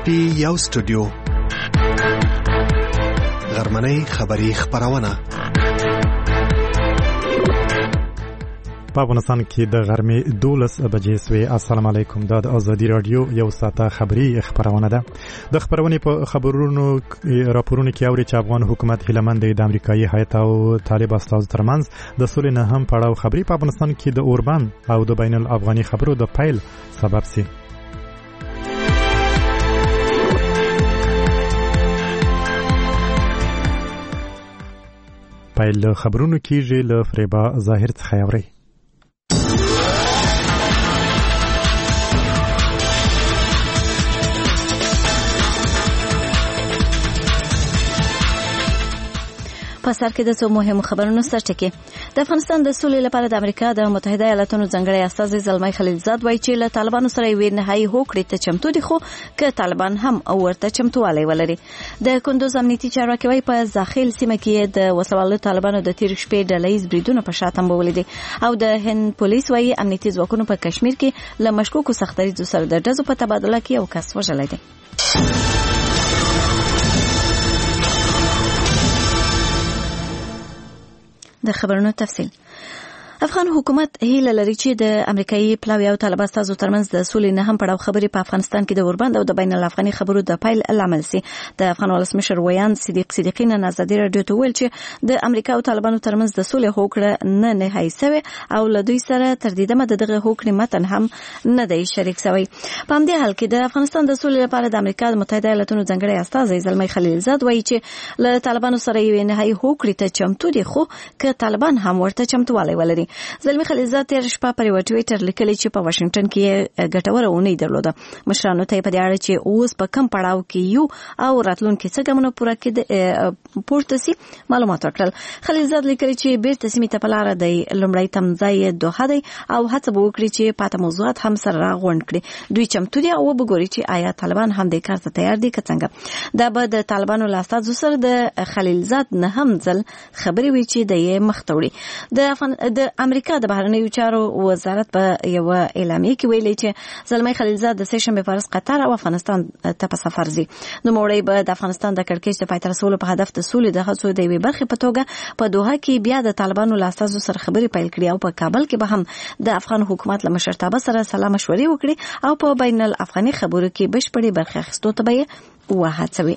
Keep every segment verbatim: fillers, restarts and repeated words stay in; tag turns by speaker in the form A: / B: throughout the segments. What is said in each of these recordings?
A: پی یو سټوډیو غرمنۍ خبری خبرونه
B: په افغانستان کې د غرمې دولس بجې سوې. السلام علیکم. دا د ازادي رادیو یو ساعته خبری خبرونه ده. د خبرونې په خبرونو راپورونو کې اوري چې افغان حکومت هیله مند دی د امریکایي هیئت او طالب استازو ترمنځ د سولې نه هم پړاو خبري په افغانستان کې د اوربان او د بین الافغاني خبرو د پیل سبب سي. پیل خبرونو کېږي له فریبا ظاهر څخه اوري.
C: په سر کې د څو مهمو خبرونو سرټکی. د افغانستان د سولې لپاره د امریکا د متحده ایالاتونو ځانګړی استازی زلمی خلیلزاد وایي چې له طالبانو سره یې نهایي هوکړې ته چمتو دي، خو که طالبان هم ورته چمتووالی ولري. د کندوز امنیتي چارواکي وایي په زاخیل سیمه کې د وسلوالو طالبانو د تیر شپې ډلهییز بریدونه په شا تمبولي دي، او د هند پولیس وایي امنیتي ځواکونو په کشمیر کې له مشکوکو سختدریځو سره د ډزو په تبادله کې یو کس وژلی دی. د خبرونو تفصیل. افغان حکومت هیله لري چې د امریکایي پلاوی او طالب استازو ترمنځ د سولې نه هم پړاو خبري په افغانستان کې د اوربند او د بین الافغاني خبرو د پیل لامل سي. د افغان ولسمشر ویان صدیق صدیقی نن ازادي رادیو ته ویل چې د امریکا او طالبانو ترمنځ د سولې هوکړه نه نهایي شوه او له دوی سره تر دې دمه دغه هوکړې متن هم نه دی شریک شوی. په همدې حال کې د افغانستان د سولې لپاره د امریکا د متحده ایالاتونو ځانګړی استازی زلمی خلیلزاد وایي چې له طالبانو سره یې نهایي هوکړې ته چمتو دي، خو که طالبان هم ورته چمتووالی ولري. زلمی خلیلزاد تیر شپه پر یو ټویټر لیکلی چې په واشنگټن کې ګټوره اونۍ درلوده. مشرانو ته په دې اړه چې اوس په کم پړاو کې یو او راتلونکي څه ګامونه پوره کړي پورته سي معلومات ورکړل. خلیلزاد لیکلی چې بیرته سیمې ته په لاره دی. لومړی تمځای دوحه دی او هڅه به وکړي چې پاته موضوعات هم سره راغونډ کړي. دوی چمتو دي او وګوري چې آیا طالبان هم دې کار ته تیار دي که څنګه. دا به د طالبانو له استازو سره د خلیلزاد نه هم ځل خبرې وي چې د یې مخ ته وړي. د امریکا د بهرنیو چارو وزارت په یو اعلامیه کې ویلي چې زلمی خلیلزاد د سه شنبه پر ورځ قطر او افغانستان ته په سفر ځي. نو موړی به د افغانستان د کړکېچ د پای ته رسولو په هدف د سولې د هڅو د یوې برخې په توګه په دوحه کې بیا د طالبانو له استازو سره خبرې پیل کړي او په کابل کې به هم د افغان حکومت له مشرتابه سره سلا مشورې وکړي او په بین الافغاني خبرو کې بشپړې برخه اخیستو ته به یې وهڅوي.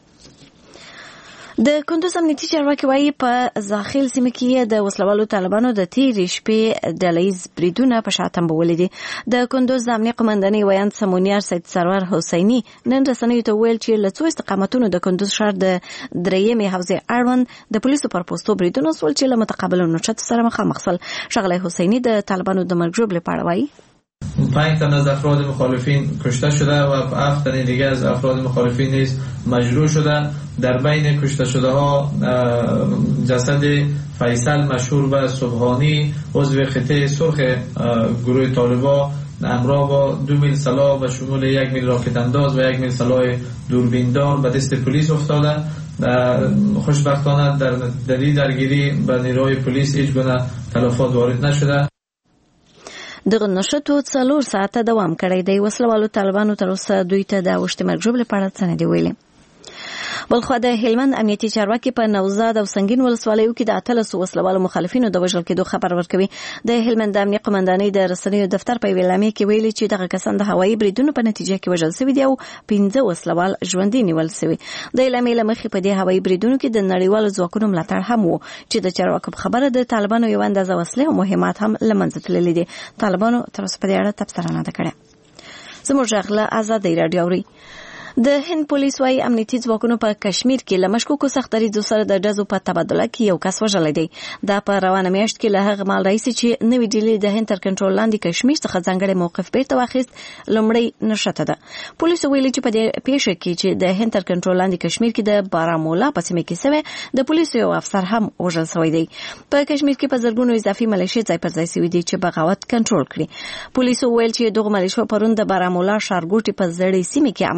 C: د کندوز امنیتي چارواکي وایي په زاخیل سیمه کې د وسلوالو طالبانو د تیرې شپې ډلهییز بریدونه په شا تمبولي دي. د کندوز د امنیه قمندانۍ ویاند سمونیار سید سرور حسیني نن رسنیو ته ویل چې له څو استقامتونو د کندوز ښار د درېیمې حوزې اړوند د پولیسو پر پوستو بریدونه وسول چې له متقابلو نوچتو سره مخامخ شول. ښاغلی حسیني د طالبانو د مرګ ژوبلې په اړه وایي
D: پنج تن از افراد مخالفین کشته شده و هفت تن دیگه از افراد مخالفین نیز مجروح شده. در بین کشته شده ها جسد فیصل مشهور و صبحانی عضو خطه سرخ گروه طالبا همراه با دو میل سلاح و شمول یک میل راکت انداز و یک میل سلاح دوربیندار به دست پلیس افتاده. خوشبختانه در دری درگیری به نیروی پلیس هیچ گونه تلفات وارد نشده.
C: دغه نشټو څلور ساعته دوام کړی دی. وسلوالو طالبانو تر اوسه دوی ته د اوښتې مرګ ژوبلې په اړه څه نه دي ویلي. بلخوا د هلمند امنیتي چارواکي په نوزاد او سنگین ولسوالیو کې د اتلسو وسلوالو مخالفینو د وژل کېدو خبر ورکوي. د هلمند امنیه قمندانۍ د رسنیو دفتر په اعلامیه کې ویلي چې دغه کسان د هوایي بریدونو په نتیجه کې وژل شوي دي او پنځه وسلوال ژوندي نیول شوي. د اعلامیې له مخې په دې هوایي بریدونو کې د نړیوالو ځواکونو ملاتړ هم و چې د چارواکو په خبره د طالبانو یو اندازه وسلې او مهمات هم له منځه تللي دي. طالبانو تر اوسه په دې اړه تبصره نه ده کړې. زموږ غږ له ازادۍ راډیو اوري. د هند پولیس وايي امنیتي ځواکونو په کشمیر کې له مشکوکو سختدریځو سره د ډزو په تبادله کې یو کس وژلی دی. دا په روانه میاشت کې له هغه مهال راهیسې چې نوې ډیلي د هند تر کنټرول لاندې کشمیر څخه ځانګړی موقف بیرته واخیست لومړۍ نښته ده. پولیسو ویلي چې په دې پیښه کې چې د هند تر کنټرول لاندې کشمیر کې د بارامولا په سیمه کې شوی د پولیسو یو افسر هم وژل شوی دی. په کشمیر کې په زرګونو اضافي ملیشې ځای پر ځای شوي دي چې بغاوت کنټرول کړي. پولیسو ویل چې دغه ملیشو پرون د بارامولا ښارګوټي په زړې سیمه کې عملیات وکړل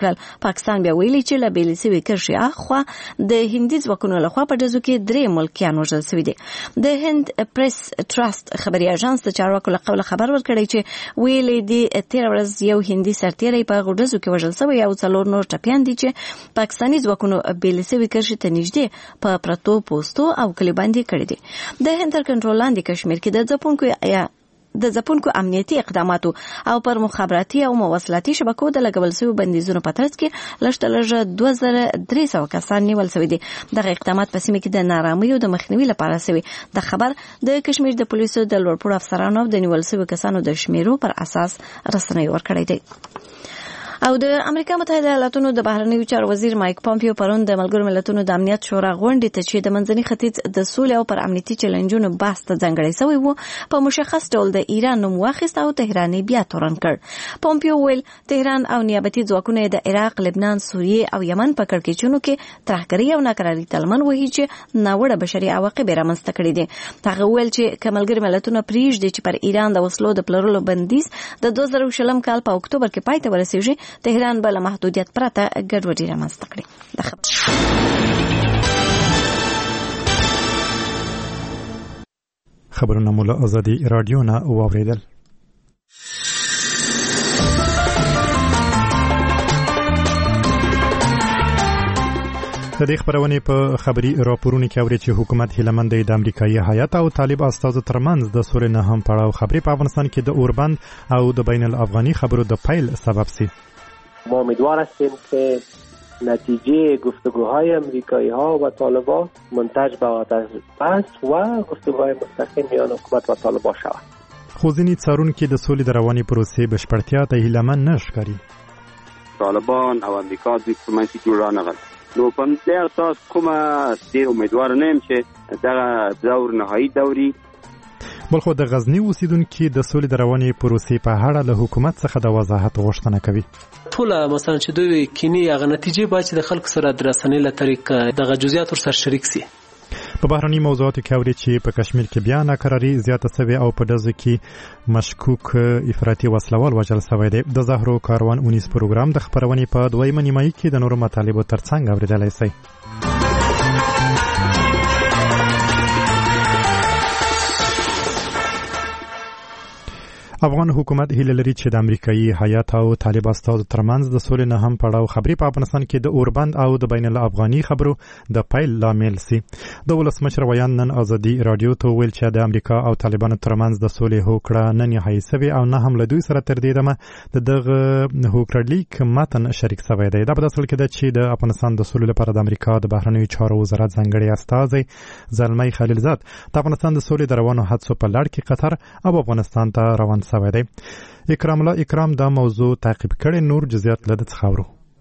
C: وکړ. پاکستان بیا ویلي چې له بیل سوي کرښې اخوا د هندي ځواکونو لخوا په ډزو کې درې ملکیان وژل شوي دي. د هند پریس ټرست خبري اژانس د چارواکو له قبل خبر ورکړی چې ویلي دي تیر ورځ یو هندي سرتیری په غډزو کې وژل شوی او څلور نور ټپیان دي چې پاکستاني ځواکونو بیل سوي کرښې ته نږدې په پرتو پوسټو او کلی باندې کړی دي. د هند تر کنټرول لاندې کشمیر کې د ځپونکو د ځپونکو امنیتي اقداماتو او پر مخابراتي او مواصلاتي شبکو د لګول شویو بندیزونو په ترڅ کې لږ تر لږه دوه زره درې سوه کسان نیول شوي دي. دغه اقدامات په سیمه کې د ناارامیو د مخنیوي لپاره شوي. د خبر د کشمیر د پولیسو د لوړپوړو افسرانو د نیول شویو کسانو د شمیرو پر اساس رسنۍ ورکړی دی. او د امریکا متحده ایالاتونو د بهرنیو چارو وزیر مایک پامپیو پرون د ملګرو ملتونو د امنیت شورا غونډې ته چې د منځني ختیځ د سولې او پر امنیتي چیلنجونو بحث ته ځانګړی شوی وو په مشخص ډول د ایران نوم واخیست او تهران بیا تورن کړ. پامپیو ویل تهران او نیابتي ځواکونه د عراق، لبنان، سوریې او یمن په کړکېچونو کې ترهګري او ناکراري تلمن وهي چې ناوړه بشري عواقب رامنځته کړي دي. هغه ویل چې که ملګري ملتونه پریږدي چې پر ایران د وسلو د پلورلو بندیز د دوه زره شلم کال په اکتوبر کې پای ته ورسیږي، تهران بل محدودیت پرته ګډوډي رامنځته کړي.
B: خبرونه مو له ازادي رادیو نه واوریدل. د دې خبرونې په خبري راپورونو کې اوري چې حکومت هیلمند د امریکایي هیات او طالب استازو ترمنځ د سولې نه هم پړاو خبري په افغانستان کې د اوربند او د بین الافغاني خبرو د پیل سبب سي.
E: ما امیدوار هستیم که نتیجه گفتگوهای امریکایی ها و طالبان منتج به آتش بس و گفتگوهای مستقیم میان حکومت و طالبان شود.
B: خو ځینې څارونکي د سولې د روانې پروسې بشپړتیا ته هیلهمن نه ښکاري.
F: طالبان او امریکا دیپلوماسي جوړ رانغل. نو په دې اساس کومه ډېر امیدوار نه یم چې دغه دور نهایي دوري.
B: بلخو د غزنی اوسیدونکو د سولې د روانې پروسې په اړه له حکومت څخه د وضاحت غوښتنه کوي.
G: ټول مثلا چې دوی کینی هغه نتیجې باید د خلکو سره د رسنۍ له طریقې د جزئیات سره شریک سي.
B: په بهرني موضوعاتو کې اوري چې په کشمیر کې بیا ناکراري زیاته شوې او په دزو کې مشکوک افراطي وسلوال وژل شوی دی. د زهرو کاروان اونیس پروګرام د خبرونې په دویمه نیمایي کې د نورو مطالبو ترڅنګ اوریدلای شئ. افغان حکومت هیله لري چې د امریکایي هیات او طالب استازو ترمنځ د سولې نه هم پړاو خبري په افغانستان کې د اوربند او د بین الافغاني خبرو د پیل لامل سي. د ولسمشر ویان نن ازادي رادیو ته ویل چې د امریکا او طالبانو ترمنځ د سولې هوکړه نه نهایي سوي او نه هم له دوی سره تر دې دمه د دغه هوکړلیک متن شریک شوی دی. دا په اصل کې د چې د افغانستان د سولې لپاره د امریکا د بهرنیو چارو وزارت ځانګړي استازي زلمی خلیلزاد د افغانستان د سولې د روانو حادثو په لړ کې قطر او افغانستان ته روان شوی دی. اکرام الله اکرام دا موضوع تعقیب کړي، نور جزئیات لده څخاورو.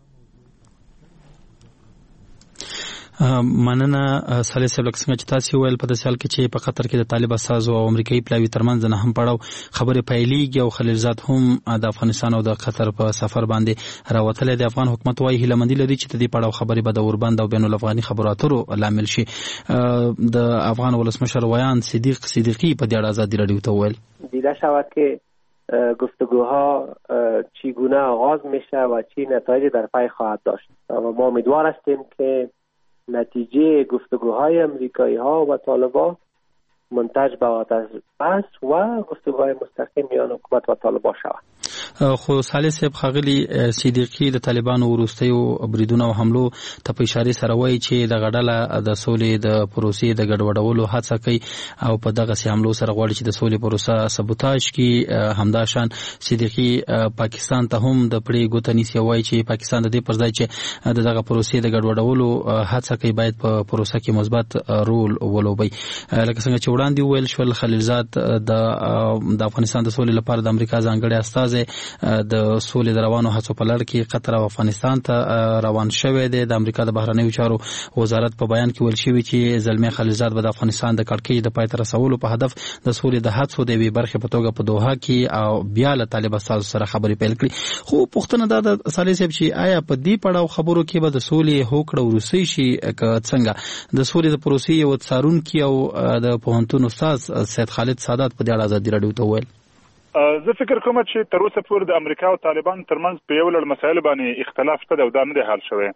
H: مننه صالح صاحب، لکه څنګه چې تاسو ویل په داسې حال کې چې په قطر کې د طالب استازو او امریکایي پلاوي ترمنځ نه هم پړاو خبرې پیلېږي او خلیلزاد هم د افغانستان او د قطر په سفر باندې راوتلی دی. افغان حکومت وايي هیلهمندي لري چې د دې پړاو خبرې به د اوربند او بین الافغاني خبرو اترو لامل شي. د افغان ولسمشر ویان صدیق صدیقی په دې اړه ازادي رادیو ته ویل
E: دیده شود که گفتگوها چگونه آغاز میشه و چی نتایج در پی خواهد داشت و ما امیدوار هستیم که نتیجه گفتگوهای امریکایی ها و طالبان منتج به آتش بس و گفتگوهای مستقیم میان حکومت و طالبان شود.
H: خو صالح صاحب خغلی صدیقی د طالبانو وروستیو بریدونو او حملو ته په اشاره سره وایي چې د غډله د سولې د پروسې د ګډوډولو هڅه کوي او په دغه سي حملو سره غواړي چې د سولې پروسه سبوتاژ کی همداشان صدیقی پاکستان ته هم د پړې ګوتنی سی وایي چې پاکستان د دې پر ځای چې دغه پروسې د ګډوډولو هڅه کوي باید په پروسه کې مثبت رول ولوبي. لکه څنګه چې وړاندې ویل شو خلیلزاد د د افغانستان د سولې لپاره د امریکا ځانګړي استازي د سولې د روانو هڅو په لړ کې قطر او افغانستان ته روان شوی دی. د امریکا د بهرنیو چارو وزارت په بیان کې ویل شوی چې زلمی خلیلزاد به د افغانستان د کړکېچ د پای ته رسولو په هدف د سولې د هڅو د وی برخه په توګه په دوحه کې او بیا له طالب استازو سره خبرې پیل کړې. خو پوښتنه دا د صالح صاحب چې آیا په دې پړاو خبرو کې به د سولې هوکړه وروسي شي که څنګه د سولې د پروسې یو څارونکي او د پوهنتون استاد سید خالد سادات په دې اړه ازادي رادیو ته ویل
I: زه فکر کوم چې تر اوسه پورې د امریکا او طالبان ترمنځ په یو لړ مسایل باندې اختلاف شته او دا نه دی حل شوی.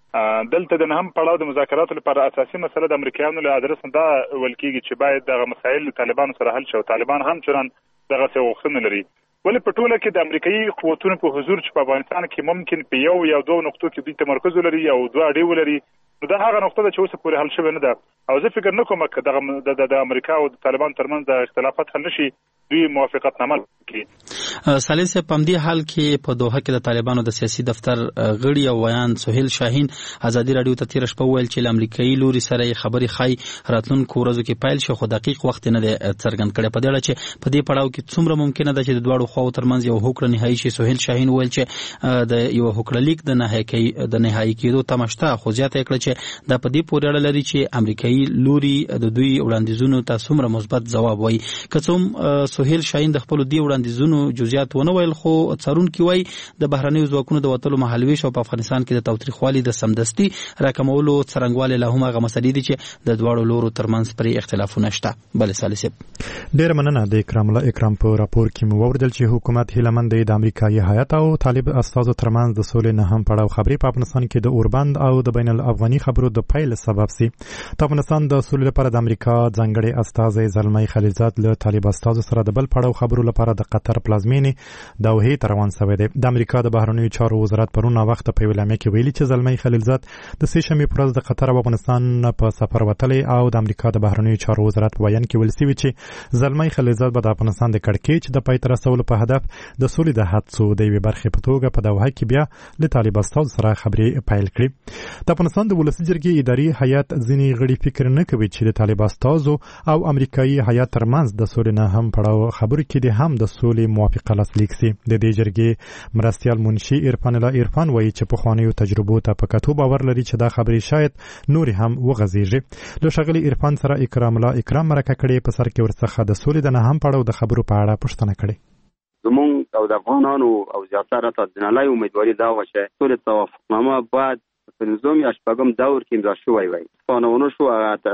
I: دلته د نهم پړاو د مذاکراتو لپاره اساسي مسله د امریکایانو له ادرس دا ویل کېږي چې باید دغه مسایل له طالبانو سره حل شي. طالبان هم چران دغه څه غوښتنه لري، ولې په ټوله کې د امریکایي قوتونو په حضور چې په افغانستان کې ممکن په یو یا دوه نقطو کې دوی تمرکز ولري او دوه اړې ولري، نو دا هغه نقطه ده چې اوس پورې حل شوې نه ده. او زه فکر نه کوم چې دغه د امریکا او د طالبان ترمنځ د اختلافات حل نشي دوی موافقتنامه کوي.
H: سالس په دې حال کې په دوحه کې د طالبانو د سیاسي دفتر غړي او ویان سهیل شاهین ازادي رادیو ته تیر شپه ویل چې امریکایي لوري سره خبري خای راتلونکو ورځو کې پایل شي، خو دقیق وخت نه دی څرګند کړی. په دې اړه چې په دې پړاو کې څومره ممکنه ده چې د دواړو خواو ترمنځ یو هوکړه نهایی شي. سهیل شاهین ویل چې د یو هوکړه لیک د نهایی د نهایی کېدو تماشته، خو زیاته کړه چې دا په دې پورې اړه لري چې امریکایي لوري د دوی وړاندیزونو ته څومره مثبت ځواب وایي. که څوم سهیل شاهین د خپل دی وړاندیزونو جزئیات ونه ویل، خو څارونکي وایي د بهرنیو ځواکونو د وټلو مهالويش او په افغانستان کې د تاوتریخوالي د سمدستي راکمولو څرنګواله له هم هغه مسلې دي چې د دواړو لورو ترمنځ پرې اختلافونه شته. بل سالسه
B: ډیر مننه د اکرام الله اکرام په راپور کې مو وردل چې حکومت هیلمند د امریکایي هیات او طالب استازو ترمنځ د سولې نه هم پړاو خبري په افغانستان کې د اوربند او د بین الافغاني خبرو د پایل سبب سي. د افغانستان د سولې لپاره د امریکا ځانګړي استازي زلمي خلیلزاد له طالب استازو سره د بل پړاو خبرو لپاره د قطر پلازمینې دوحه ته روان شوی دی. د امریکا د بهرنیو چارو وزارت پرونه وخت په ویلامه کې ویلي چې زلمي خلیلزاد د سې شنبې پر ورځ د قطر او افغانستان په سفر وتلی او د امریکا د بهرنیو چارو وزارت په بیان کې ویل شوی چې زلمي خلیلزاد به د افغانستان د کړکېچ د پای تر رسولو په هدف د سولې د هڅو د یوې برخې په توګه په دوحه کې بیا له طالب استازو سره خبرې پیل کړې. د افغانستان د ولسي جرګې اداري هیئت ځینې غړي فکر نه کوي چې د طالب استازو او امریکایي هیئت ترمنځ د سولې نه هم پړاو خبرو کې د هم د سولې موافقه لاسلیک سي. د دې جرګې مرستیال منشي عرفان الله عرفان وایي چې په خوانیو تجربو ته په کتو باور لري چې دا خبرې شاید نور هم وغځيږي. له شغلي عرفان سره اکرام الله اکرام مرکه کړي په سر کې ورڅخه د سولې د نه هم پړاو د خبرو په اړه پوښتنه کړي.
F: زمونږ او د افغانانو او زیاتره ته د نړۍ امیدواري دا و چې سولې توافقنامه بعد په نظام یا شپږم دور کې امضا شوی وای. قانونو شو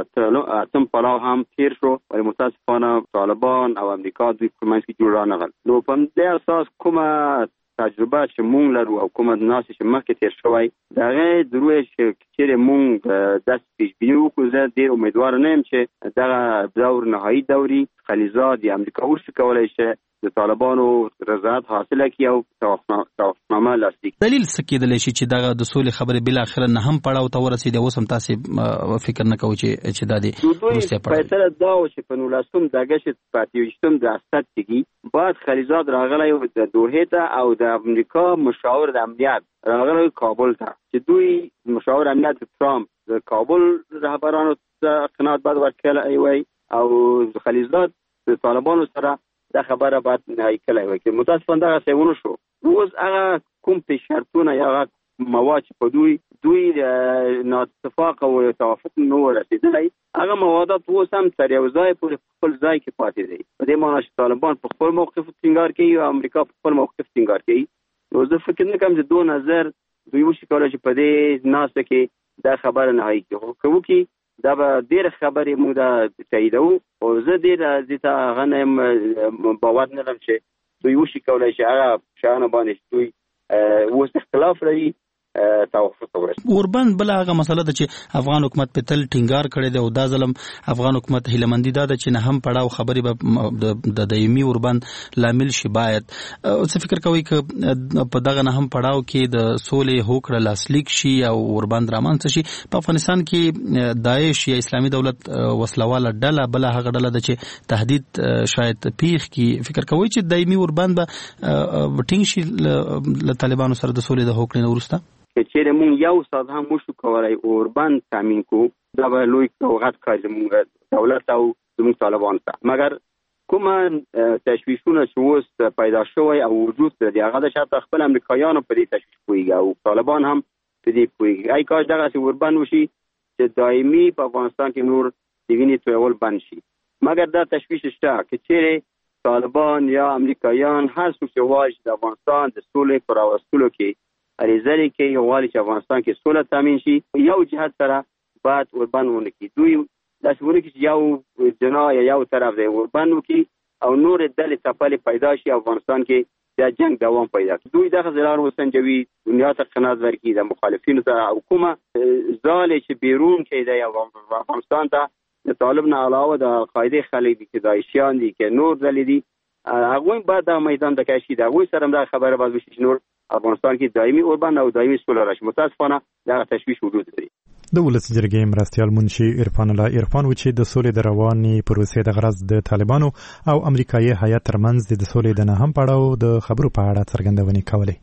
F: اتم پړاو هم تیر شو، ولی متاسفانه طالبان او امریکا دوی په منځ کې جوړ رانغل. نو په دې اساس کومه تجربه چې مونږ لرو او کومه ناس چې مخکې تیر شوی دغه دروي چې مونږ د سپیچ وکړو. زه ډېر امیدوار نه یم چې دغه دور نهایی دوري خلیلزاد یا امریکا ورسره کولای شي د طالبانو رضایت حاصله کړي او توافقنامه لاسلیک.
H: دلیل څه کېدلی شي چې دغه د سولې خبرې بل اخر نه هم پړاو ته ورسېدي؟ اوس هم تاسو فکر نه کوئ چې چې دا دي
F: روسیا پړاو فیصله دا و چې په نولسم د اګست په اتهشتم د اسد کې بعد خلیلزاد راغلی د دوحه ته او د امریکا مشاور د امنیت راغلی کابل ته چې دوی مشاور امنیت ترامپ د کابل رهبرانو ته قناعت بعد ورکړی وای او خلیلزاد د طالبانو سره دا خبره بعد نهایی کړی وای. چې متاسفانه دغه څه ونه شو. اوس هغه کوم په شرطونه یا مواد په دوی دوی ناتفاق او توافق نه ورسېدلی، هغه موادات اوس هم تر یو ځای پورې خپل ځای کې پاتې دي. په دې معنی چې طالبان په خپل موقف ټینګار کوي او امریکا په خپل موقف ټینګار کوي. نو زه فکر نه کوم چې دوه نظر دوی وشي کولای چې په دې ناسته کې دا خبره نهایی کړي. خو کوي دا به ډېر خبرې موږ دا تاییدو او زه ډېر دې ته غنم باور نه لرم چې دوی وشي کولای شي هغه شانه باندې دوی اوس اختلاف لري توافق ورسېږي.
H: اوربند بل هغه مسله ده چې افغان حکومت په تل ټینګار کړی دی او دا ظلم افغان حکومت هیلمندي دا ده چې نه هم پړاو خبرې به د دایمي اوربند لامل شي. باید څه فکر کوي چې په دغه نه هم پړاو کې د سولې هوکړه لاسلیک شي او اوربند رامنځته شي؟ په افغانستان کې داعش یا اسلامي دولت وسلواله ډله بل هغه ډله ده چې تهدید شاید پیښ کی. فکر کوي چې دایمي اوربند به ټینګ شي له طالبانو سره د سولې د هوکړې نه وروسته؟
F: چې مونږ یو ساعت هم وشو کولای اوربند تامین کو دا به لوی سوغات کړي زموږ دولت او زموږ طالبان ته. مګر کومه تشویشونه چې اوس پیدا شوی او وجود لري هغه د شاته خپل امریکایانو په دې تشویش کوي او طالبان هم په دې کوي. ای کاش دغه اوربند وشي چې دایمي په افغانستان کې نور د وینې تویول بند شي. مګر دا تشویش شته چې چیرې طالبان یا امریکایان هر څوک چې غواړي د افغانستان د سولې پر راوستلو کې اړیزري کې یو غواړي چې افغانستان کې سوله تامین شي، یو جهت سره باید اوربند ونه کړي. دوی داسې ونه کړي چې یو جنا یا یو طرف دی اوربند وکړي او نور ډلې څپلې پیدا شي افغانستان کې د جنگ دوام پیدا کړي. دوی دغه ځلان وسنجوي، دنیا ته قناعت ورکړي، د مخالفینو سره او کومه ځالې چې بیرون کې دی افغانستان ته د طالب نه علاوه د القاعده خلک دي چې داعشیان دي کې نور ځلې دي، هغوی باید د میدان د کشي د هغوی سره هم دا خبره باید وشي چې نور افغانستان کې دایمي اوربند او دایمي سوله راشي. متاسفانه دغه تشویش وجود لري.
B: د ولس جرګې مرستیال منشي عرفان الله عرفان و چې د سولې د رواني پروسې د غرض د طالبانو او امریکایي هیات ترمنځ د سولې د نه هم پړاو د خبرو په اړه څرګندونې کولې.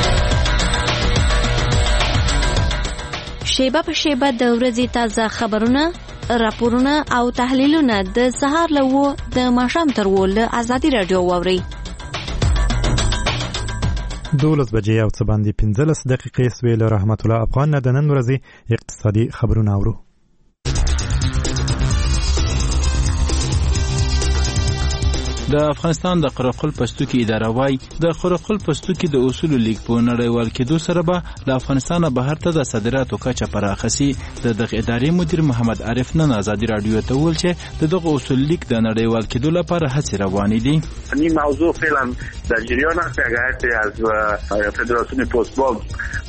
C: شیبه په شیبه د ورځې تازه خبرونه، راپورونه او تحلیلونه د سهار له و د ماښام تر و له ازادي رادیو واورئ.
B: دولس بجې او څه باندې پنځلس دقیقې سوې له رحمت الله افغان نه د نن ورځې اقتصادي خبرونه اورو.
H: د افغانستان د قرقل پښتوکي اداره وايي د قرقل پښتوکي د اصول لیک په نړیوال کېدو سره به له افغانستان بهر ته د صادراتو کچه پراخسي. د دغه ادارې مدیر محمد عارف نن آزادي رادیو ته وویل چې د دغه اصول لیک د نړیوال کېدو لپاره هڅې روانې دي.
J: این موضوع فعلا در جریان است. اگر از فدراسیون پستبانک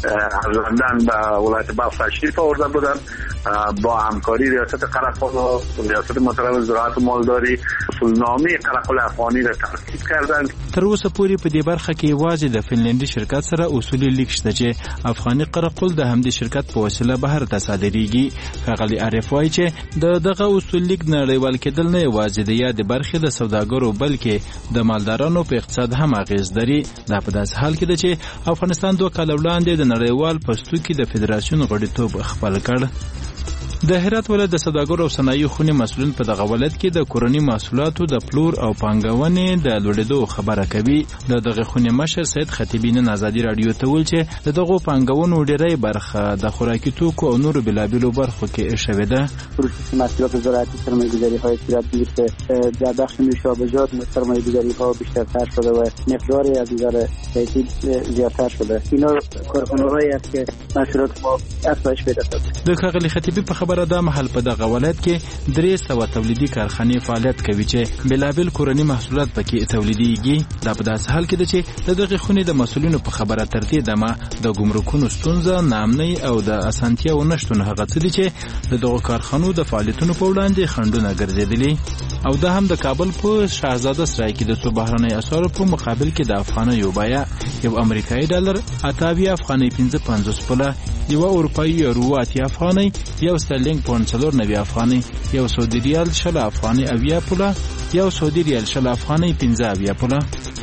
J: از لندن به ولایت بلخ تشریف آورده بودند با همکاری ریاست قرقل و ریاست مطلب زراعت و مالداری اصولنامه قرقل افغانی را تصویب کردند.
H: تر اوسه پورې په دې برخه کې یوازې د فنلندي شرکت سره اصولي لیک شته چې افغاني قرقل د همدې شرکت په وسیله بهر ته صادریږي. ښاغلي عارف وایي چې د دغه اصول لیک نړیوال کېدل نه یوازې د یادې برخې د سوداګرو بلکې د مالدارانو په اقتصاد هم اغیز لري. دا په داسې حال کې ده چې افغانستان دوه کاله وړاندې د نړیوال پښتوکي د فدراسیون غړیتوب خپل کړ. د هرات ولایت د سوداګرو او صنایعو خونې مسؤلین په دغه ولایت کې د کورني محصولاتو د پلور او پانګونې د لوړېدو خبره کوي. د دغه خونې مشر سید خطیبي نن آزادي رادیو ته وویل چې د دغو پانګونو ډېری برخه د خوراکي توکو او نورو بېلابېلو برخو کې شوې ده.
K: فروش محصولات زراعتی سرمایه‌گذاری‌های صورت گرفته. در بخش نوشابه‌جات سرمایه‌گذاری‌ها بیشترتر شده و مقداری از نظر کیفی زیادتر شده. اینا کارخانه‌هایی است که محصولات ما افزایش پیدا کرده.
H: د ښاغلي خطیبي په خبره دا محل په دغه ولایت کې درې سوه تولیدي کارخانې فعالیت کوي چې بېلابېل کورني محصولات پکې تولیدېږي. دا په داسې حال کې ده چې د دغې خونې د مسؤلینو په خبره تر دې دمه د ګمرکونو ستونزه، ناامنۍ او د اسانتیاوو نشتون هغه څه دي چې د دغو کارخانو د فعالیتونو په وړاندې خنډونه ګرځېدلي. او دا هم د کابل په شاهزاده سرای کې د څو بهرنیو اسعارو په مقابل کې د افغانیو بیه یو امریکایي ډالر اته اویا افغانۍ پنځه پنځوس پوله، یوه اروپایي یورو اتیا افغانۍ، یو سترلینګ پونډ څلور نوي افغانۍ، یو سعودي ریال شل افغانۍ اویا پوله، یو سعودي ریال شل افغانۍ پنځه اویا پوله.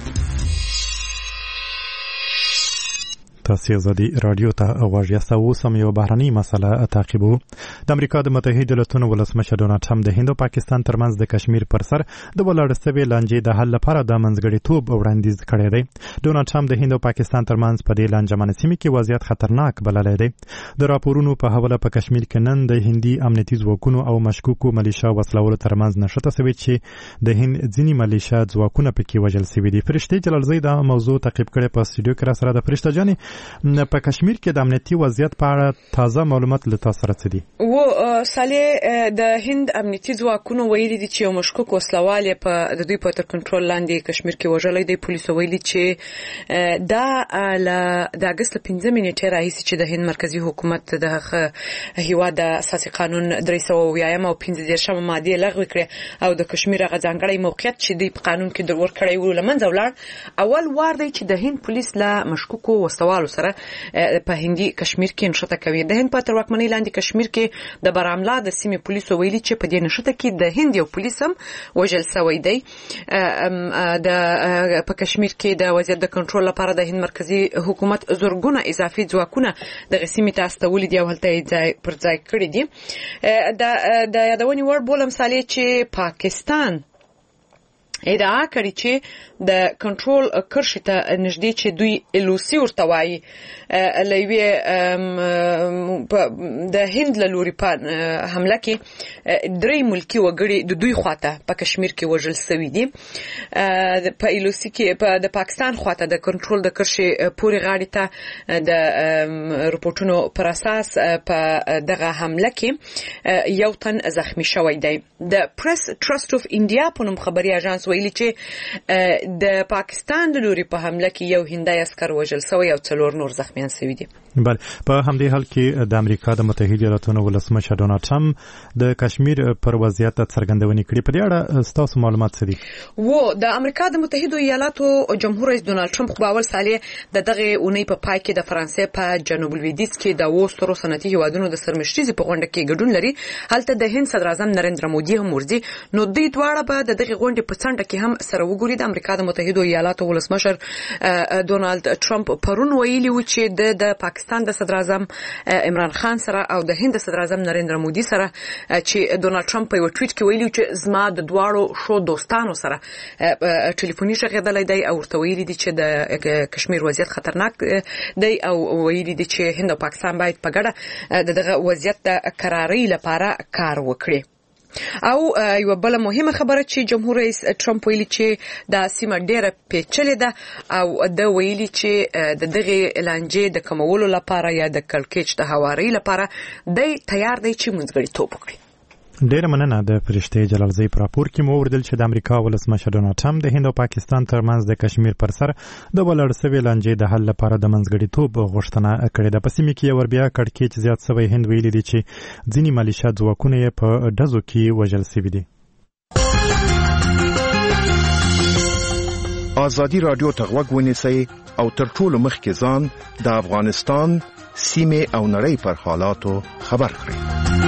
B: تاسو ازادي رادیو ته غواړئ تاسو سم یو بهرني مسله تعقیبو. د امریکا د متحده ایالاتونو ولسمشر ډونالډ ټرمپ د هند او پاکستان ترمنځ د کشمیر پر سر د ولاړ سوي لانجې د حل لپاره د منځګړیتوب وړاندیز کړی دی. ډونالډ ټرمپ د هند او پاکستان ترمنځ په دې لانجمنه سیمه کې وضعیت خطرناک بللی دی. د راپورونو په حواله په کشمیر کې نن د هندي امنیتي ځواکونو او مشکوکو ملیشا وسلوالو ترمنځ نښته شوې چې د هند ځینې ملیشا ځواکونه پکې وژل شوي دي. فرشته جلالزی دا موضوع تعقیب کړي په استودیو کې را سره د فرشته جانې په کشمیر کې د امنیتي وضعیت په اړه تازه معلومات له تاسو سره څه دي؟
L: و صالح د هند امنیتي ځواکونو ویلي دي چې یو مشکوک وسلوال په د دوی په تر کنټرول لاندې کشمیر کې وژلی دی. پولیسو ویلي چې دا له د اګست پنځه نیټې راهیسې چې د هند مرکزی حکومت د هیواد د اساسي قانون درې سوه اویایم او پنځه دېرشمه مادې لغوه کړې او د کشمیر هغه ځانګړی موقعیت چې دوی په قانون کې در ورکړی و له منځه ولاړ. اول وار دی چې د هند پولیس له مشکوکو وسلوالو سره په هندي کشمیر کې نښته کوي. د هند په تر واکمنۍ لاندې کشمیر کې د باراملا د سیمې پولیسو ویلي چې په دې نښته کې د هند یو پولیس هم وژل شوی دی. د په کشمیر کې د وضعیت د کنټرول لپاره د هند مرکزی حکومت زورګونه اضافي ځواکونه د سیمې ته استولي دي او هلته یې پر ځای کړي دي. د یادونې وړ بولم صالح چې پاکستان ادعا کړي چې د کنټرول کرښې ته نږدې چې دوی الوسی ورته وایي لوی د هند له لوري په حمله کې درې ملکی وګړي د دوی خواته په کشمیر کې وژل شوي دي. په الوسی کې د پاکستان خواته د کنټرول د کرښې پورې غاړې ته د رپورټونو پر اساس په دغه حمله کې یو تن زخمی شوی دی. د پریس ټرست اف انډیا په نوم خبري اژانس ویلي چې د پاکستان د لوري په حمله کې یو هندي عسكر وژل شوی او څلور نور زخمیان شوي دي.
B: بله په همدې حال کې د امریکا د متحده ایالاتونو ولسمشر ډونالد ټرمپ د کشمیر پر وضعیت څرګندونې کړې. په دې اړه ستاسو معلومات څه دي؟
L: و د امریکا د متحده ایالاتو جمهور رئیس ډونالد ټرمپ په اول سال د دغه اونۍ په پای کې د فرانسې په جنوب لویدیځ کې د اوسترو صنعتي هیوادونو د سرمشريزي په غونډه کې ګډون لري. هلته د هند صدر اعظم نریندرا مودي هم ورځي. نو دوی دواړه به د دغه غونډې په څنډه کې هم سره وګوري. د امریکا د متحده ایالاتو ولسمشر ډونالد ټرمپ پرون ویلي و چې د پاکستان د صدر اعظم عمران خان سره او د هند صدر اعظم نریندرا مودي سره چې ډونالد ټرمپ په یو ټویټ کې ویلي چې زما د دواړو شو دوستانو سره ټلیفوني شغېدلای دی او ورته ویلي دي چې د کشمیر وضعیت خطرناک دی او ویلي دي چې هند او پاکستان باید په ګډه دغه وضعیت د قرارۍ لپاره کار وکړي. او یو بل مهمه خبره چې جمهور رئیس ټرمپ ویلي چې د سیمه ډیره پیچلې ده او د ویلي چې د دغه لانجې د کمولو لپاره یا د کلکچ د هواري لپاره د تیار دی چې منځګړیتوب وکړي.
B: ډیره مننه. د فرشته جلالزی پر راپور کې مو وردل چې د امریکا ولسمشر ډونالد ټرمپ د هند او پاکستان ترمنځ د کشمیر پر سر د ولړ سوي لانجې د حل لپاره د منځګړیتوب غوښتنه کړې ده. په سیمه کې ور بیا کړکېچ زیات شوی. هند ویلي دي چې ځینی مالیشیا ځواکونه یې په ډزو کې وژل شوي دي.
M: آزادي رادیو ته غوږ ونیسئ او تر ټولو مخکې ځان د افغانستان سیمه او نړۍ پر حالاتو خبر کړئ.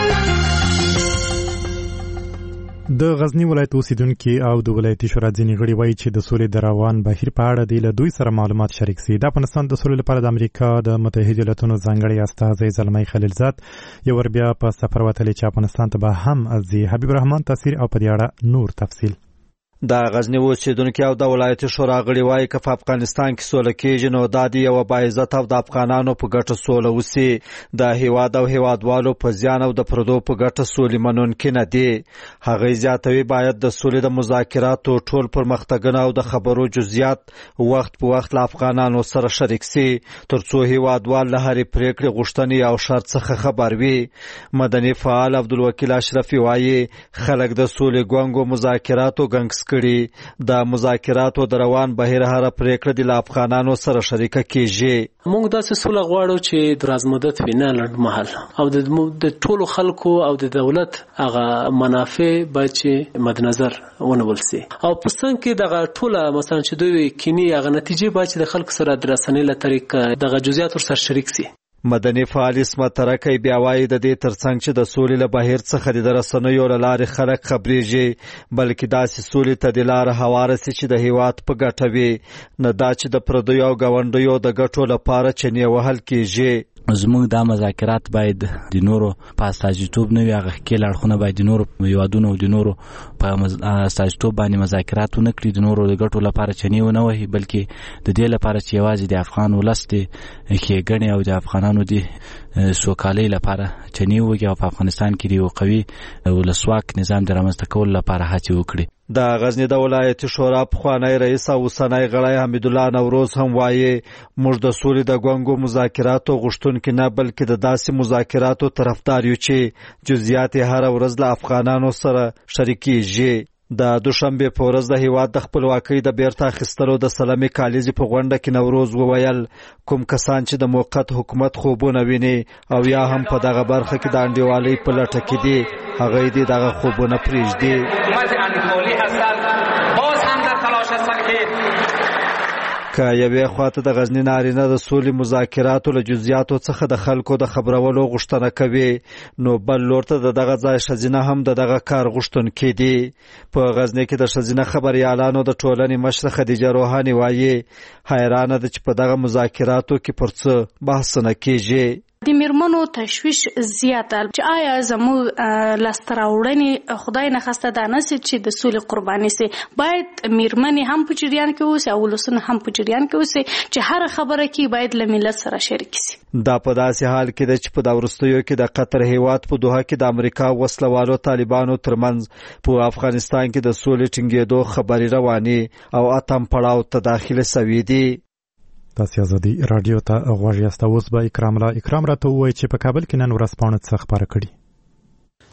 B: د غزنی ولایت اوسیدونکو او د ولایتي شورا ځینې غړي وایي چې د سولې د روان بهیر په اړه د له دوی سره معلومات شریک سي. د افغانستان د سولې لپاره د امریکا د متحده ایالاتونو ځانګړي استازی زلمی خلیلزاد یو ور بیا په سفر وتلی چې افغانستان ته به هم ځي. حبیب الرحمن تفسیر او په دې اړه نور تفصیل.
N: د غزنی اوسیدونکو او د ولایتي شورا غړي وایي چې په افغانستان کې سوله کېږي نو د دې یو باعزت او د افغانانو په ګټه سوله وسی. د هیواد او هیوادوالو په ځان او د پردو په ګټه سولې منونکي نه دي. هغه زیاتوي باید د سولې د مذاکراتو ټول پرمختګونه او د خبرو جزئیات وخت په وخت له افغانانو سره شریک سي ترڅو هیوادوال له هرې پریکړې غوښتنې او شرط څخه خبر وي. مدني فعال عبدالوکیل اشرفي وایي خلک د سولې ګونګو مذاکراتو ګنګس کړي. د مذاکراتو د روان بهیر هر پریکړه د افغانانو سره شریکه کیږي.
G: موږ داسې سوله غواړو چې دراز مدت وینه لږ مهال او د ټولو خلکو او د دولت هغه منافع باید چې مد نظر ونیول شي او په څنګ کې دغه ټوله مثلا چې دوی کینی هغه نتیجې باید د خلکو سره د رسنۍ له طریقه دغه جزئیات سره شریک شي.
N: مدني فعال اسمت ترکی بیا وایي د دې ترڅنګ چې د سولې له بهیر څخه د رسنیو له لارې خلک خبرېږي بلکې داسې سولې ته د لاره هواره سي چې د هیواد په ګټه وي نه دا چې د پردیو او ګاونډیو د ګټو لپاره چنې وهل کېږي.
O: زموږ دا مذاکرات باید د نورو په استازیتوب نه وي. هغه ښکېل اړخونه باید د نورو هیوادونو او د نورو په استازیتوب باندې مذاکرات ونه کړي، د نورو د ګټو لپاره چنې ونه وهي، بلکې د دې لپاره چې یوازې د افغان ولس د ښېګڼې او د افغانانو د سوکالۍ لپاره چنې ووږي او په افغانستان کې د یو قوي ولسواک نظام د رامنځته کولو لپاره هڅې وکړي.
N: د غزنی د ولایتي شورا پخوانی رئیس او اوسنی غړی حمیدالله نوروز هم وایي موږ د سولې د ګونګو مذاکراتو غوښتونکي نه بلکې د داسې مذاکراتو طرفدار یو چې جزئیات یې هره ورځ له افغانانو سره شریکېږي. د دوشنبه په ورځ د هیواد د خپلواکۍ د بیرته اخیستلو د سلامي کالیزې په غونډه کې نوروز وویل کوم کسان چې د موقت حکومت خوبونه ویني او یا هم په دغه برخه کې د انډیوالۍ په لټه کې دي هغه دې دغه خوبونه پرېږدي.
P: حکومت انډیوالي هستند باز هم در تلاش هستند که
N: که یوې خواته د غزنی نارینه د سولې مذاکراتو له جزئیاتو څخه د خلکو د خبرولو غوښتنه کوي نو بل لور ته د دغه ځای ښځینه هم د دغه کار غوښتونکي دي. په غزنی کې د ښځینه خبریالانو د ټولنې مشره خدیجه روحاني وایي حیرانه ده چې په دغه مذاکراتو کې پر څه بحث نه کېږي.
Q: د میرمنو تشویش زیاته چې آیا زموږ لاسته راوړنې خدای نخواسته دا نه سي چې د سولې قرباني سي، باید میرمنې هم په جریان کې اوسي او ولسونه هم په جریان کې اوسي چې هر خبره کې باید له ملت سره شریک سي.
N: دا په داسې حال کې ده چې په دا وروستیو کې د قطر هیواد په دوحه کې د امریکا وسلوالو طالبانو ترمنځ په افغانستان کې د سولې ټینګېدو خبرې روانې او اتم پړاو ته داخله سوي دي.
B: تاسو ازادي رادیو ته غوږ یاست. اوس به اکرام الله اکرام راته وایي چې په کابل کې نن ورځ پاڼه څه خبره کړي.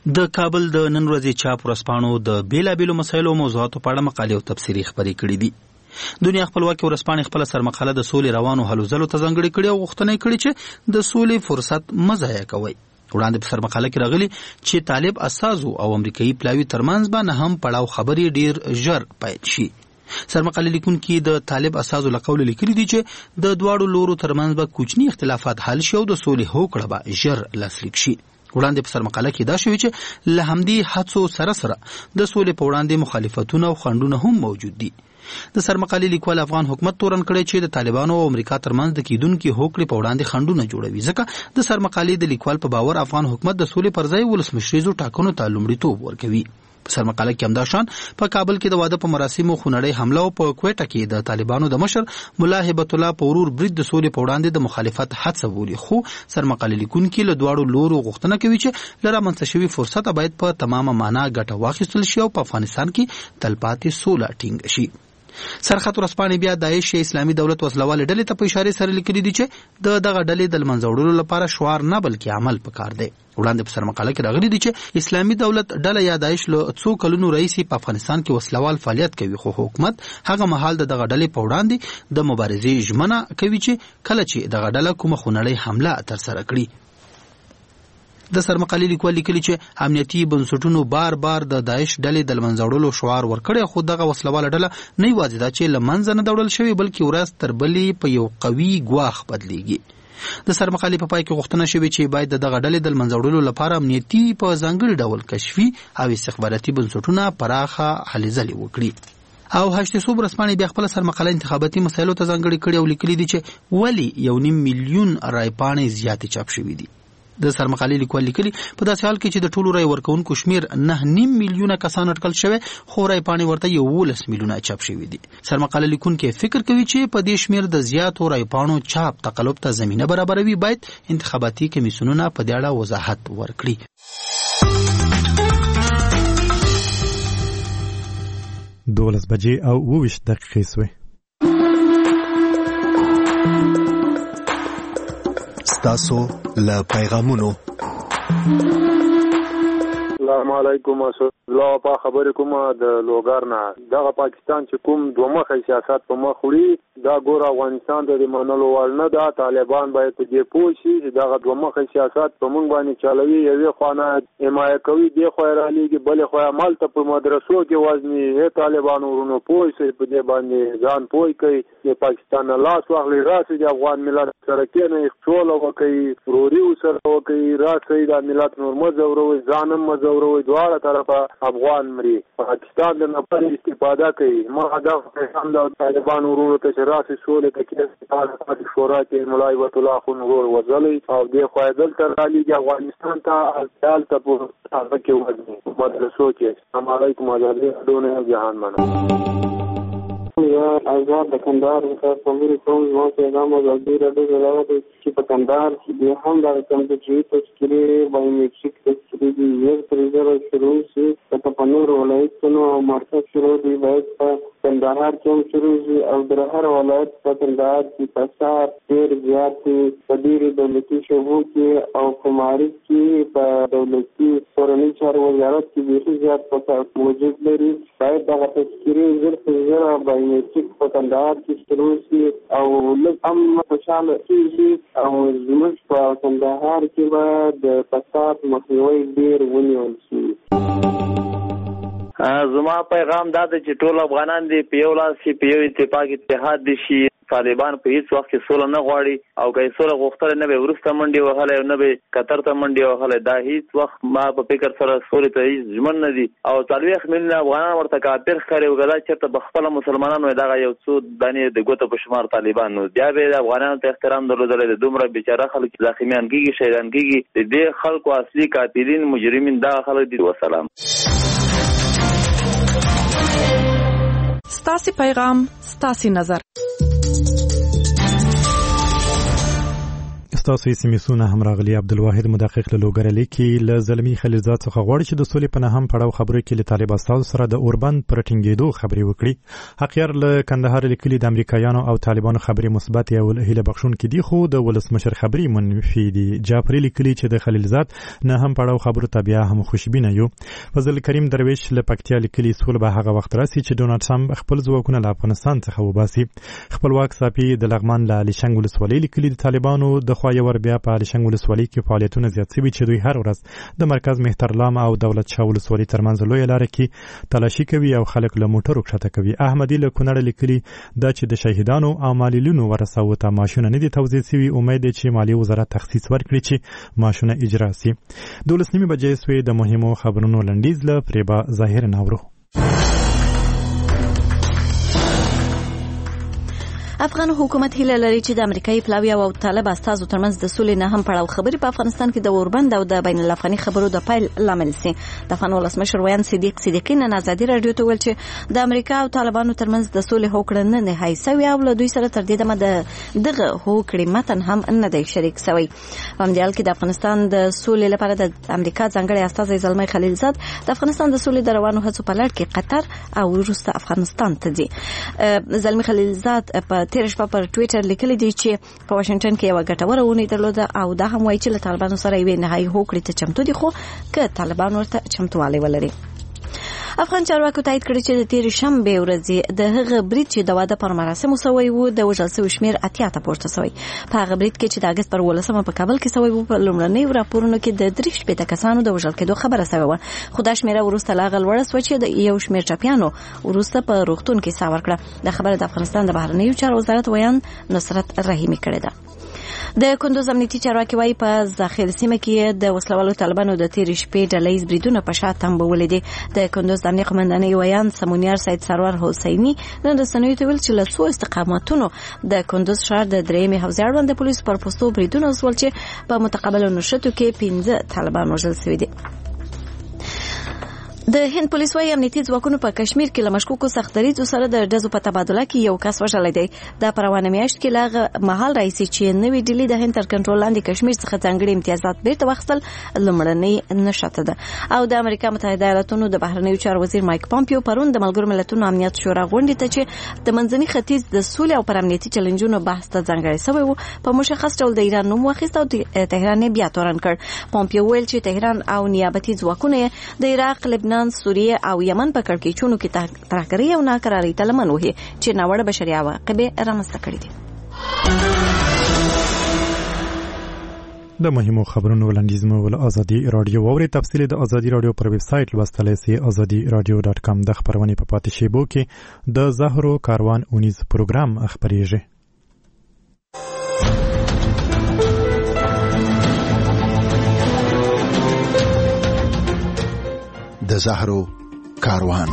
H: د کابل د نن ورځې چاپ ورځپاڼو د بیلابیلو مسایلو او موضوعاتو په اړه مقالې او تبصرې خپرې کړي دي. دنیا خپلواکي ورځپاڼې خپله سرمقاله د سولې روانو هلو ځلو ته ځانګړې کړې او غوښتنه یې کړې چې د سولې فرصت مه ضایع کوئ. وړاندې په سرمقاله کې راغلي چې طالب اساسو او امریکایي پلاوي ترمنځ به نه هم پړاو خبرې ډیر ژر پیل شي. سرمقاله لیکونکي د طالب اساسو له قوله لیکلي دي چې د دواړو لورو ترمنځ به کوچني اختلافات حل شي او د سولې هوکړه به ژر لاسلیک شي. وړاندې په سرمقاله کې دا شوی چې له همدې هڅو سره سره د سولې په وړاندې مخالفتونه او خنډونه هم موجود دي. د سرمقالې لیکوال افغان حکومت تورن کړی چې د طالبانو او امریکا ترمنځ د کیدونکو هوکړې په وړاندې خنډونه جوړوي، ځکه د سرمقالې د لیکوال په باور افغان حکومت د سولې پر ځای ولسمشریزو ټاکنو ته لومړیتوب ورکوي. په سرمقاله کې همدا شان په کابل کې د واده په مراسمو خونړۍ حمله او په کوټه کې د طالبانو د مشر ملا هبت الله په ورور برید د سولې په وړاندې د مخالفت هڅه بولي. خو سرمقاله لیکونکي له دواړو لورو غوښتنه کوي چې له رامنځته شوي فرصت باید په تمامه معنا ګټه واخیستل شي او په افغانستان کې تلپاتې سوله ټینګه شي. سرخط ورځپاڼې بیا داعش یا اسلامي دولت وسلوالې ډلې ته په اشارې سره لیکلي دي چې د دغه ډلې د له منځه وړلو لپاره شعار نه بلکې عمل پکار دی. وړاندې په سرمقاله کې راغلي دي چې اسلامي دولت ډله یا داعش له څو کلونو راهیسې په افغانستان کې وسلوال فعالیت کوي، خو حکومت هغه مهال د دغه ډلې په وړاندې د مبارزې ژمنه کوي چې کله چې دغه ډله کومه خونړۍ حمله ترسره کړي. د سرمقالې لیکوال لیکلي چې امنیتي بنسټونو بار بار د داعش ډلې د منځه وړلو شعار ورکړی، خو دغه وسلواله ډله نه یوازې دا چې له منځه نه دوړل شوې بلکې ورځ تر بلې په یو قوي ګواښ بدلیږي. د سرمقالې په پای کې غوښتنه شوې چې باید د دغه ډلې د منځه وړلو لپاره امنیتي په ځانګړي ډول کشفي او استخباراتي بنسټونه پراخه هلې ځلې وکړي. او هشت صوب رسمانې بیا خپل سرمقاله انتخاباتي مسایلو ته ځانګړي کړي او لیکلي دي چې ولې یو نیم میلیون رایپاڼې زیاتې چاپ شوې دي. د سرمقالې لیکوال لیکلي په داسې حال کې چې د ټولو رای ورکوونکو شمیر نه نیم میلیونه کسان اټکل شوی، خو رایپاڼې ورته یولس میلیونه چاپ شوي دي. سرمقاله لیکونکي فکر کوي چې په دې شمیر د زیاتو رایپاڼو چاپ تقلب ته زمینه برابروي، باید انتخاباتي کمیسیونونه په دې اړه وضاحت ورکړي.
B: دولس بجې او اوویشت دقیقې سوې.
A: ستاسو له پیغامونو.
R: السلام علیکم، الله په خبرې کومه د لوګر نه. دغه پاکستان چې کوم دوه مخی سیاست په مخ وړي دا ګور افغانستان ته د منلو وړ نه ده. طالبان باید په دې پوه شي چې دغه دوه مخی سیاست په موږ باندې چلوي، یوې خوا نه حمایه کوي، دې خوا یې رالیږي، بلې خوا یې همالته په مدرسو کې وزني. ای طالبانو ورونو پوه شئ، په دې باندې ځان پوه کوي، د پاکستان نه لاس واخلئ، راسئ د افغان ملت سره کښېنئ، سوله وکئ، وروري ورسره وکئ، راسئ دا ملت نور مه ځوروئ، ځان هم مه ځوروئ، دواړه طرفه افغان مري. پاکستان د نفر استفاده کوي. ما هدف پیغام د طالبان ورونو ته چې راسي سولې ته کې استفاده شورا کې ملا هبت الله خون ورور وزلي او دې خو دلته رالیږي افغانستان ته ځال ته په هغه کې وځي مدرسو کې. السلام علیکم، ازادي دونه جهان منو. یا آزاد د کندهار څخه خبرې کوم. زما پیغام ازادي راډیو ته راغلی چې په کندهار کې بیا هم د کمپیوټري تذکرې بایومیټریک تذکرې دي یو تر زره شروع شي، لکه په نورو ولایتونو او مرکز شروع دي، باید په کندهار کې هم شروع شي او د هر ولایت په کندهار کې فساد ډېر زیات دی. په ډېرو دولتي شعبو کې او په معارف کې په دولتي کورني چارو وزارت کې بیخي زیات فساد موجود لري. باید دغه تذکرې زر تر زره بایومیټریک په کندهار کې شروع شي او لږ هم خوشحاله کېږي او زموږ په کندهار کې به د فساد مخنیوی ډېر ونیول شي.
S: زما پیغام دا دی چې ټول افغانان دي په یو لاس شي، په یو اتفاق اتحاد دي شي. طالبان په هیڅ وخت کې سوله نه غواړي او که یې سوله غوښتله نه به یې وروسته منډې وهلی او نه به یې قطر ته منډې وهلی. دا هیڅ وخت ما په فکر سره سولې ته هیڅ ژمن نه دي او څلوېښت میلیونه افغانان ورته کافر ښکاري او که دا چېرته به خپله مسلمانان وای دغه یو څو دانې د ګوتو په شمار طالبان نو بیا به یې د افغانانو ته احترام درلودلی. د دومره بېچاره خلک چې زخمیان کېږي، شهیدان کېږي، د دې خلکو اصلي قاتلین مجرمین دغه خلک دي. وسلام.
T: ستاسې پیغام ستاسې نظر.
B: ستاسو یې سیمسونه هم راغلي. عبدالواحد مدقق له لوګرلې کې له زلمی خلیلزاد څخه غواړي چې د سولې په نهم پړاو خبرو کې له طالب استاد سره د اوربند پر ټینګېدو خبرې وکړي. حقیار له کندهار لیکلي د امریکایانو او طالبانو خبرې مثبت یا هیله بخښون کې دي خو د ولسمشر خبرې منفي دي. جعفری لیکلي چې د خلیلزاد نهم پړاو خبرو ته بیا هم خوشبینه یو. فضل کریم درویش له پکتیا لیکلي سول به هغه وخت راسي چې ډونالډ ټرمپ خپل ځواکونه له افغانستان څخه وباسي. خپلواک صافي د لغمان له لیشنګ ولسوالۍ لیکلي د طالبانو د خوا یو بیا په لیشنګ ولسوالۍ کې فعالیتونه زیات شوي چې دوی هر ورځ د مرکز مهترلام او دولت شاه ولسوالۍ ترمنځ لویه لاره کې تلاشي کوي او خلک له موټرو کښته کوي. احمدي له کونړ لیکلي دا چې د شهیدانو او معلولینو ورثو ته معاشونه نه دي توزیع شوي. امید دی چې مالیې وزارت تخصیص ورکړي چې معاشونه اجرا شي. دولس نیمې بجې سوې د مهمو خبرونو لنډیز له فریبا ظاهر ناورو.
C: افغان حکومت هیله لري چې د امریکایي پلاوی او طالب استازو ترمنځ د سولې نه هم پړاو خبرې په افغانستان کې د اوربند او د بین الافغاني خبرو د پیل لامل شي. د افغان ولسمشر ویان صدیق صدیقی نن ازادي رادیو ته ویل چې د امریکا او طالبانو ترمنځ د سولې هوکړه نه نهایی شوې او له دوی سره تر دې دمه د دغه هوکړې متن هم نه دی شریک شوی. په همدې حال کې د افغانستان د سولې لپاره د امریکا ځانګړی استازی زلمی خلیلزاد د افغانستان د سولې د روانو هڅو په لړ کې قطر او وروسته افغانستان ته ځي. زلمی خلیلزاد په تیر شپه پر ټوئیټر لیکلی دی چې په واشنگټن کې یو ګټوره ونې درلوده او دا هم وایي چې له طالبانو سره یې نهایی هوکړې ته چمتو دي خو که طالبان ورته چمتووالی ولري. افغان چارواکو تایید کړی چې د تیر شنبه ورځې د هغه برید چې د واده پر مراسمو سوی و د وژل شوي شمیر اتیا ته پورته شوی. په هغه برید کې چې د اګست پر ولسمه په کابل کې سوی و په لومړنیو راپورونو کې د درې شپېته کسانو د وژل کېدو خبره سوې وه خو دا شمیره وروسته لا هغه لوړه سوه چې د یو شمیر ټپیانو وروسته په روغتون کې ساه ورکړه. دا خبره د افغانستان د بهرنیو چارو وزارت ویان نصرت رحیمي کړې ده. د کندوز امنیتي چارواکي وايي په زاخیل سیمه کې د وسلوالو طالبانو د تیر شپې ډلهییز بریدونه په شا تنبولې دي. د کندوز د امنیه قمندانۍ ویان سمونیار سید سرور حسیني نن رسنیو ته ویل چې له څو استقامتونو د کندوز ښار د درېیمې حوزې اړوند د پولیسو پر پوستو بریدونه وسول چې په متقابلو نښتو کې پنځه طالبان وژل شوي دي. د هند پولیس وايي امنیتي ځواکونو په کشمیر کې له مشکوکو سختدریځو سره د ډزو په تبادله کې یو کس وژلی دی. دا په روانه میاشت کې له هغه مهال راهیسې چې نوې ډلې د هند تر کنټرول لاندې کشمیر څخه ځانګړي امتیازات بیرته واخیستل لومړنۍ نښته ده. او د امریکا متحده ایالاتونو د بهرنیو چارو وزیر مایک پامپیو پرون د ملګرو ملتونو امنیت شورا غونډې ته چې د منځني ختیځ د سولې او پر امنیتي چلنجونو بحث ته ځانګړی شوی و په مشخص ډول د ایران نوم واخیست او تهران یې بیا تورن کړ. پامپیو ویل چې تهران او نیابتي ځواکونه د عراق، لبنان، سوریه او یمن په کړکېچونو کې ترهګرۍ او ناکرارۍ ته لمن وهي چې ناوړه بشري عواقب رامنځته کړي دي.
B: د مهمو خبرونو وړاندیز مو ول ازادي رادیو اوري. تفصیل د ازادي رادیو پر ویب سټ لوستلای سي ازادي رادیو ډاټ کام. د خبرونې په پاتې شیبو کې د زهرو کاروان اونیز پروګرام خبريږي.
A: د زهرو کاروان.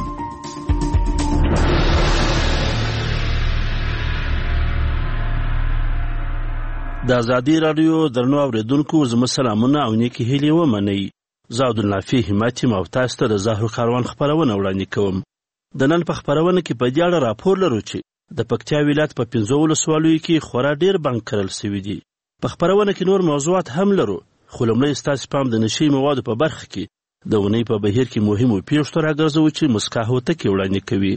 T: د ازادي رادیو درنو اوریدونکو زما سلامونه او نیکی هیلې ومنئ. زه عبدالنافع همت یم او تاسو ته د زهرو کاروان خپرونه وړاندې کوم. د نن په خپرونه کې په دې اړه راپور لرو چې د پکتیا ولایت په پنځو ولسوالیو کې خورا ډیر بانک کرل شوي دي. په خپرونه کې نور موضوعات هم لرو خو لومړی ستاسو پام د نشي موادو په برخه کې د اونۍ په بهیر کې مهمو پیښو راګرځو چې مسکا هوتکې وړاندې کوي.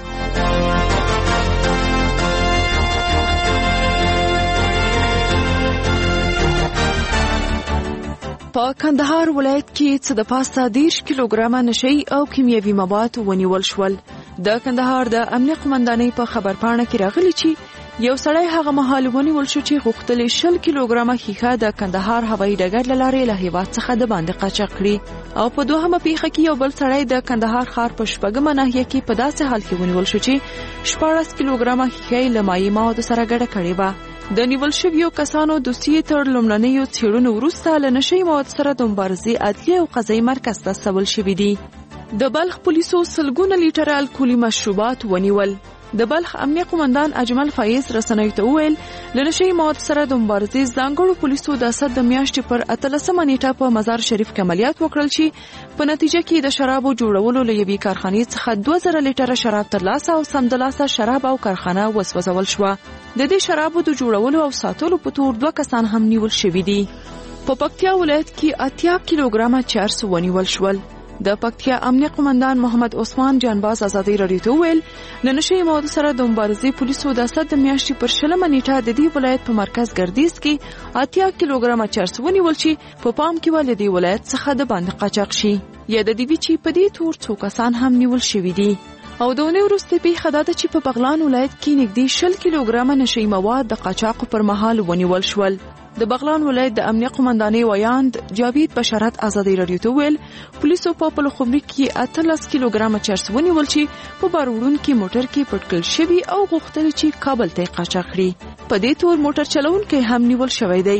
L: په کندهار ولایت کې څه د پاسه دېرش کیلوګرامه نشي او کیمیاوي مواد ونیول شول. د کندهار د امنیه قمندانۍ په خبرپاڼه کې راغلي چې یو سړی هغه مهال ونیول شو چې غوښتل شل کیلوګرامه ښیښه د کندهار هوایي ډګر له لارې له هیواد څخه د باندې قاچاق کړي. او په دوهمه پیښه کې یو بل سړی د کندهار ښار په شپږمه ناحیه کې په داسې حال کې ونیول شو چې شپاړس کیلوګرامه ښیښه له مایع موادو سره ګډه کړې وه. د نیول شویو کسانو دوسیې تر لومړنیو څېړنو وروسته له نشي مواد سره د مبارزې عدلیې او قضایي مرکز ته سپارل شوي دي. د بلخ پولیسو سلګونه لیټره الکولي مشروبات ونیول. د بلخ امنیه قومندان اجمل فایز رسنیو ته وویل له نشي مواد سره د مبارزې ځانګړو پولیسو د اسد د میاشتې پر اتلسمه نیټه په مزار شریف کې عملیات وکړل چې په نتیجه کې د شرابو جوړولو له یوې کارخانې څخه دوه زره لیټره شراب ترلاسه او سمدلاسه شراب او کارخانه وسوځول شوه.
U: د دې شرابو د جوړولو او ساتلو په تور دوه کسان هم نیول شوي دي. په پکتیا ولایت کې اتیا کیلوګرامه چرس ونیول شول. د پکتیا امنیه قومندان محمد عثمان جانباز ازادي رادیو ته ویل د نشي موادو سره د مبارزې پولیسو د سد میاشتې پر شلمه نیټه د دې ولایت په مرکز ګردیز کې اتیا کیلوګرامه چرس ونیول شي. په پام کې ول د ولایت څخه د باندې قاچاق شي یا د دې وی په دې تور څو کسان هم نیول شوي دي. او د ونې وروسته پیښه دا ده چې په بغلان ولایت کې نږدې شل کیلوګرامه نشي مواد د قاچاق پر مهال ونیول شول. د بغلان ولایت د امنیه قومندانې ویاند جاوید بشارت ازادي رادیو ته ویل پولیسو په پلخمري کې اتلس کیلوګرامه چرس ونیول شي. په باروړون کې موټر کې پټکل شوی او غوښتل چې کابل ته قاچاق کړي. په دې تور موټر چلوونکی هم نیول شوی دی.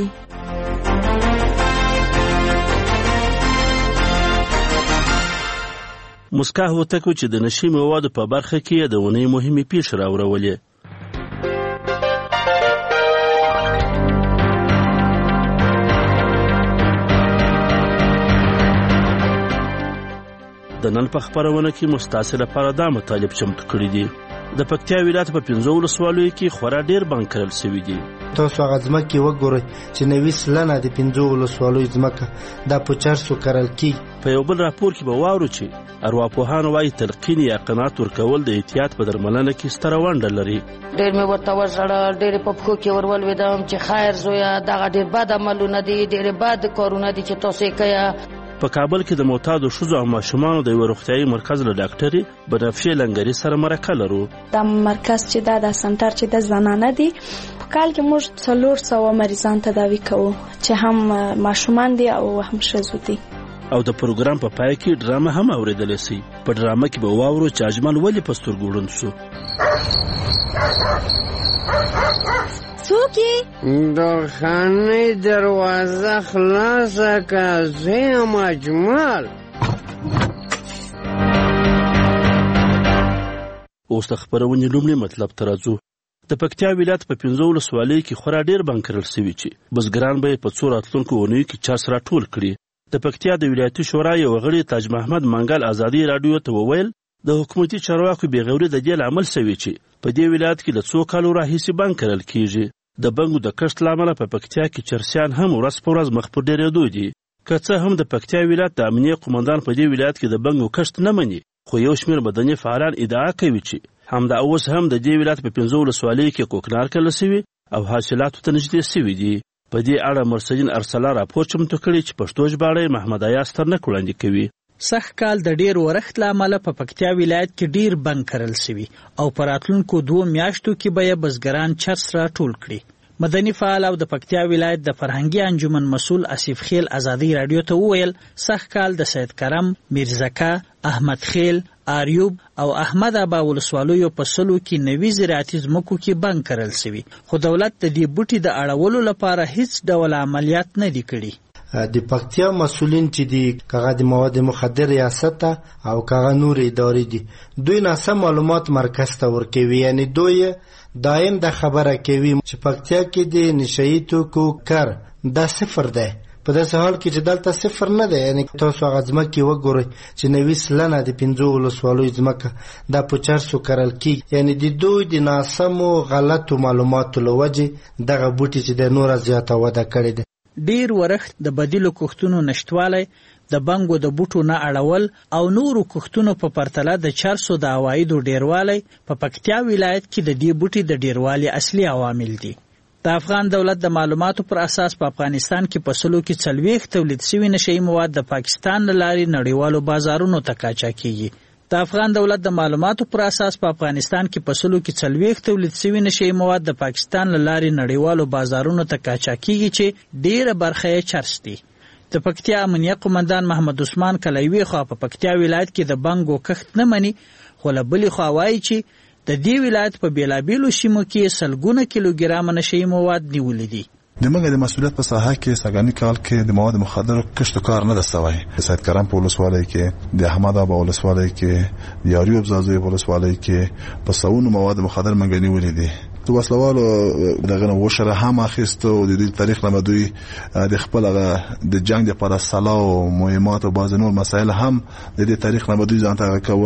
T: مسکا هوتکو چې د نشي موادو په برخه کې د ونې مهمې پیښې راوړولې. د نن په خبرونه کې مستاسل لپاره دا مطالب چمتو کړی دي. د پکتیا ولایت په پنځو ولسوالیو کې خورا ډیر بانک کرل شوی دي.
V: تاسو هغه ځمکې وګورئ چې نوي سلنه د پنځو ولسوالیو ځمکه دا په چرسو کرل کیږي.
T: په یو بل راپور کې به واورو چې ارواپوهان وايي تلقین یا قناعت ورکول د احتیاط په درملنه کې ستره ونډه لري.
W: ډېر مې ورته وژړل، ډېرې په پښو کې ورولوېدم چې خیر زویه دغه ډېر بد عملونه دي، ډېرې بد کارونه دي چې تاسو یې کوئ.
T: په کابل کې د معتادو ښځو او ماشومانو د یو روغتیايي مرکز له ډاکټرې بنفشې لنګري سره مرکه لرو.
X: دا مرکز چې دا د سنټر چې د زنانه دي په کال کې موږ څلور سوه مریضان تداوي کوو چې هم ماشومان دي او هم ښځو دي.
T: او د پروګرام په پای کې ډرامه هم اوریدل شي. په ډرامه کې به واورو چې اجمل ولې په سترګو ړوند شو.
Y: څوک یې؟ د خانې دروازه خلاصه که زه یم اجمل.
T: اوس د خپرونې لومړی مطلب ته راځو. د پکتیا ولایت په پنځو ولسوالیو کې خورا ډیر بانک کرل شوي چې بزګران به یې په څو راتلونکو اونیو کې چرس راټول کړي. د پکتیا د ولایتي شورا یو غړي تاج محمد منګل ازادي رادیو ته وویل د حکومتي چارواکو بېغوري د دې لامل شوی چې په دې ولایت کې د څو کالو راهیسې بانک کرل کیږي. د بنګو د کښت له امله په پکتیا کې چرسیان هم ورځ په ورځ مخ په ډېرېدو دي. که څه هم د پکتیا ولایت د امنیه قومندان په دې ولایت کې د بنګو کښت نه مني، خو یو شمېر مدني فعالان ادعا کوي چې همدا اوس هم د دې ولایت په پنځو ولسوالیو کې کوکنار کرل شوي او حاصلاتو ته نږدې شوي دي. په دې اړه مرسدین ارسلا راپور چمتو کړی چې پښتو ژباړه محمد عیا سترنک وړاندې کوي.
Z: سخت کال د ډیر ورښت له امله په پکتیا ولایت کې ډیر بنګ کرل شوي او په راتلونکو دوو میاشتو کې به یې بزګران چرس راټول کړي. مدني فعال او د پکتیا ولایت د فرهنګي انجمن مسؤل اسیف خیل ازادي رادیو ته وویل سخت کال د سید کرم، میرزکه، احمد خیل، آریوب او احمد ابا ولسوالیو په سلو کې نوي زراعتي ځمکو کې بنګ کرل شوي، خو دولت د دې بوټي د اړولو لپاره هیڅ ډول عملیات نه دي کړي.
V: د پکتیا مسؤلین چې دي کاغه د مواد مخدر ریاست او کاغه نور ادارې دي دوی ناسم معلومات مرکز ته ورکوي. یعنی دوی دایم د خبره کوي چې پکتیا کې د نشئی توکو کار دا صفر ده، په داسې حال کې چې دلته صفر نه ده. یعنی تاسو هغه ځمکې وګورئ چې نوي سلنه د پنځو ولسوالیو ځمکه دا په چرسو کرل کیږي. یعنی د دوی د ناسمو غلطو معلوماتو له وجې دغه بوټي چې د نوره زیاته وده کړې ده.
Z: ډیر ورښت د بدیلو کښتونو نشتوالی، د بنګو د بوټو نه اړول او نورو کښتونو په پرتله د چرسو د عوایدو ډیروالی په پکتیا ولایت کې د دې بوټي د ډیروالي اصلي عوامل دي. د افغان دولت د معلوماتو پر اساس په افغانستان کې په سلو کې څلوېښت تولید شوي نشئی مواد د پاکستان له لارې نړیوالو بازارونو ته قاچاقېږي. د افغان دولت د معلوماتو پر اساس په افغانستان کې په سلو کې څلوېښت تولید شوي نشئی مواد د پاکستان له لارې نړیوالو بازارونو ته قاچاقېږي چې ډیره برخه یې چرس دي. د پکتیا امنیه قومندان محمد عثمان کلیوي خو په پکتیا ولایت کې د بنګو کښت نه مني، خو له بلې خوا وایي چې د دې ولایت په بیلابیلو سیمو کې سلګونه کیلوګرامه نشئی مواد نیولي دي.
A: د موږ د مسؤلیت په ساحه کې ساګانی کال کې د مواد مخدر کښت کار نه دسوي. د سید کرم په ولسوالۍ کې، د احمد ابا ولسوالۍ کې، د یاریوب زازوی ولسوالۍ کې په سونو مواد مخدر منګنی ولې دي. د وسلوالو دغه وشره هم اخیستو د دې تاریخ نه دوی د خپل د جنگ لپاره سلا او مهمات او باز نور مسایل هم د دې تاریخ نه دوی ځان ته کول.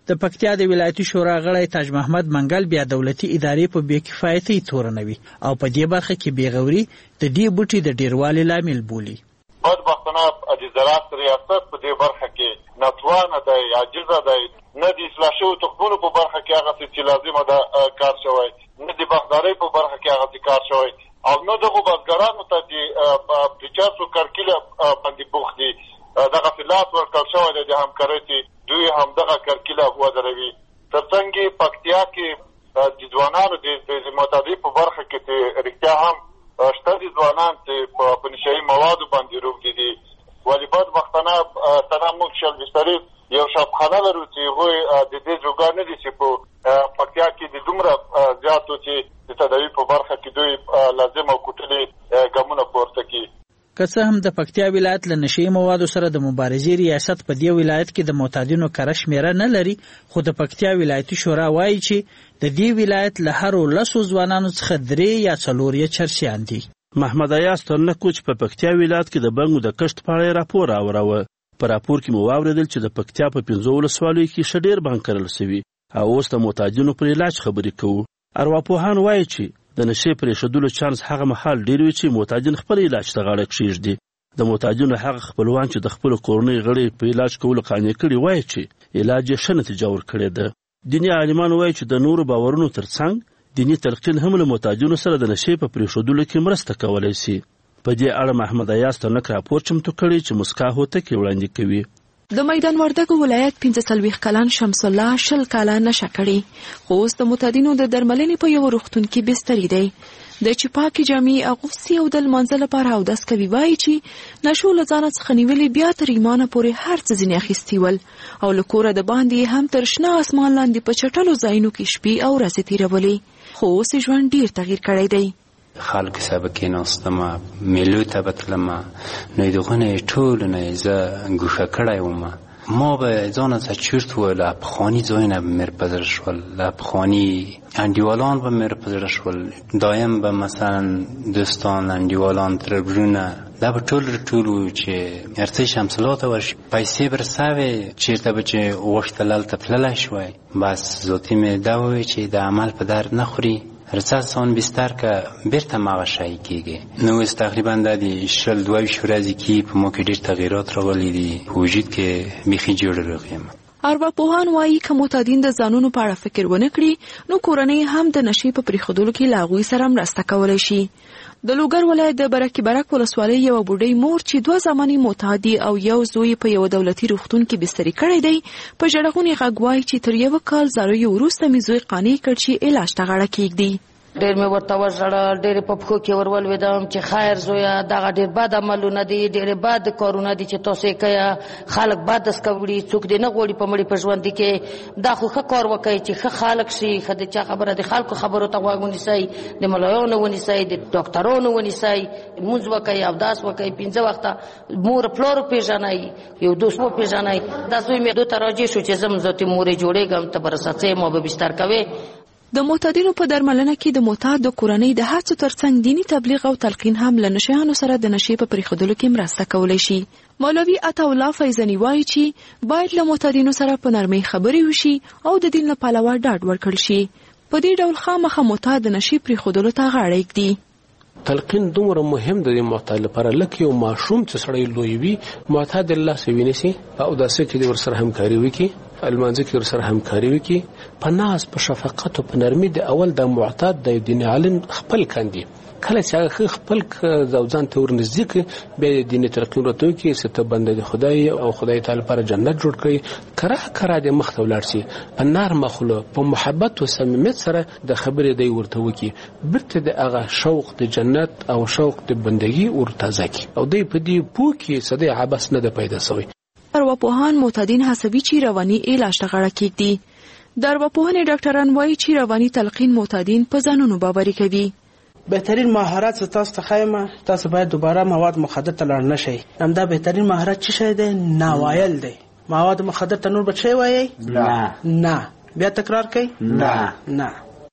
Z: د پکتیا د ولایتي شورا غړی تاج محمد منګل بیا دولتي ادارې په بې کفایتۍ تورنوي او په دې برخه کې بېغوري د دې بوټي د ډیروالي لامل بولي.
D: بدبختانه د زراعت ریاست په دې برخه کې ناتوانه دی، عاجزه دی، نه د اصلاح شویو تخمونو په برخه کې هغه څه چې لازمه ده کار شوی، نه د باغدارۍ په برخه کې هغه څه کار شوی، او نه دغو بزګرانو ته چې پچاسو کرکیله باندې بوخت دي دغسې لاس ورکړل شوی دی د همکارۍ چې دوی همدغه کرکیله ودروي. تر څنګ یې پکتیا کې د ځوانانو د معتادۍ په برخه کې چې رښتیا هم شته دي ځوانان چې په نشهیي موادو باندې روږدي دي، ولې بدبختانه تنه موږ شل بسترې یو شبخانه لرو چې هغوی د دې جوګار نه دي چې په پکتیا کې د دومره زیاتو چې د تداوي په برخه کې دوی لازم او کوټلې ګامونه پورته کړي.
Z: که څه هم د پکتیا ولایت له نشهیي موادو سره د مبارزې ریاست په دې ولایت کې د معتادینو کره شمېره نه لري، خو د پکتیا ولایتي شورا وایي چې د دې ولایت له هرو لسو ځوانانو څخه درې یا څلور یې چرسیان دي.
T: محمد ایاز ترنکو چې په پکتیا ولایت کې د بنګو د کښت په اړه راپور راوړاوه. په راپور کې مو واورېدل چې د پکتیا په پنځو ولسوالیو کې ښه ډېر بانک کرل سوي او اوس د معتادینو پر علاج خبرې کوو. ارواپوهان وایي چې د نشې پرېښودلو چانس هغه مهال ډېر وي چې معتادین خپل علاج ته غاړه کښېږدي. د معتادینو هغه خپلوان چې د خپلو کورنۍ غړي په علاج کولو قانع کړي وایي چې علاج یې ښه نتیجه ورکړې ده. دیني عالمان وایي چې د نورو باورونو تر څنګ دیني تلقین هم له معتادینو سره د نشې په پرېښودلو کې مرسته کولی شي. په دې اړه محمد ایاز ترنک راپور چمتو کړی چې مسکا هوتکې وړاندې کوي.
U: د میدان وردګو ولایت پنځه څلوېښت کلن شمس الله شل کاله نشه کړي، خو اوس د معتادینو د درملنې په یو روغتون کې بستري دی. د چې پاکې جامې اغوستې او د لمانځه لپاره اودس کوي، وایي چې نشو له ځانه څخه نیولې بیا تر ایمانه پورې هر څه ځینې اخیستي ول او له کوره د باندې هم تر شنه اسمان لاندې په چټلو ځایونو کې شپې او ورځې تېرولې، خو اوس یې ژوند ډېر تغییر کړی دی.
E: خلک سبا کېناستم، میلو ته به تلم، نو د هغې ټولو نه یې زه ګوښه کړی وم. ما به ځانه څه چرت وویل، له پخواني ځایونه به مې په زړه شول، له پخواني انډیوالان به مې په زړه شول، دایم به مثلا دوستان انډیوالان تربرونه دا به ټول ټول وو چې ارڅۍ شمس الله ته ورشي، پیسې به رسوې، چېرته به چې غوښتل هلته تللی شوی. بس ذاتي مې دا وویل چې د عمل په درد نه خوري، رڅه سان بستر که بیرته مغه شای کېږي. نو اوس تقریبا د دې شل دوه ویشت ورځې کې په ما کې ډېر تغییرات راغلي دي، په وجود کې بیخي جوړ روغ یم.
U: ارواپوهان وایي که معتادین د ځانونو په اړه فکر ونه کړي، نو کورنۍ هم د نشې په پرېښودلو کې له هغوی سره مرسته کولی شي. د لوګر ولایت د برکي برک ولسوالۍ یوه بوډۍ مور چې دوه زامن معتادي او یو زوی په یو دولتي روغتون کې بستري کړی دی، په ژړغوني غږ وایي چې تر یوه کال زارویو وروسته مې زوی قانع کړ چې علاج ته غاړه کېږدي.
W: ډېر مې ورته وژړل، ډېرې په پښو کې ور ولوېدم چې خیر زویه دغه ډېر بد عملونه دي، ډېرې بد کارونه دي چې تاسو یې کوئ، خلک بد دسکه وړي، څوک دې نه غواړي په مړي په ژوندي کې. دا خو ښه کار وکړئ چې ښه خلک شي، ښه د چا خبره د خلکو خبرو ته غوږ ونیسئ، د ملایانو ونیسئ، د ډاکټرانو ونیسئ، لمونځ وکئ، اودس وکئ، پنځه وخته مور پلار وپېژنئ، یو دوست وپېژنئ. دا زوی مې دو ته راجع شو چې زه م ذاتي مورې جوړېږم، ته به رسڅې ما به بستر کوې.
U: د معتادینو په درملنه کې د معتاد د کورنۍ د هڅو ترڅنګ دیني تبلیغ او تلقین هم له نشهیانو سره د نشې په پرېښودلو کې مرسته کولی شي. مولوي عطاالله فیضاني وایي چې باید له معتادینو سره په نرمۍ خبرې وشي او د دین له پلوه ډاډ ورکړل شي. په دې ډول خامخا معتاد د نشې پرېښودلو ته غاړه ایږدي.
G: تلقین دومره مهم دی د معتاد لپاره، لکه یو ماشوم چې سړی لوی وي، معتاد الله سې ونیسي، په اوداسه کې د ورسره همکاري وکړي، المانځه کې ورسره همکاري وکړي، په ناز په شفقت او په نرمي. د اول د معتاد د دین عالم خپل کاندي، کله چې هغه خپل ځان ته ورنږدې کړي، بیا د دین تلقین ورته وکړي چې ته بنده د خدای او خدای تعالی لپاره جنت جوړ کړي، کرا کرا د مخ ته ولاړ شي، په نرمه خوله په محبت او صمیمیت سره د خبرې دی ورته وکړي، بیرته د هغه شوق د جنت او شوق د بندګي ورتازه کړي، او دی په دې پوه کې صدې عباس نه د پیدا شوی.
U: ارواپوهان معتادین هڅوي چې رواني علاج ته غاړه کېږدي. د ارواپوهنې ډاکټران وایي چې رواني تلقین معتادین په ځانونو باوري کوي.
F: بهترین مهارت چې تاسو ته ښایم، تاسو باید دوباره مواد مخدر ته لاړ نه شئ. همدا بهترین مهارت څه شی دی؟ ناوایل دی. مواد مخدر ته نور به څه وایي؟ نه. نه. بیا تکرار کوئ؟ نه. نه.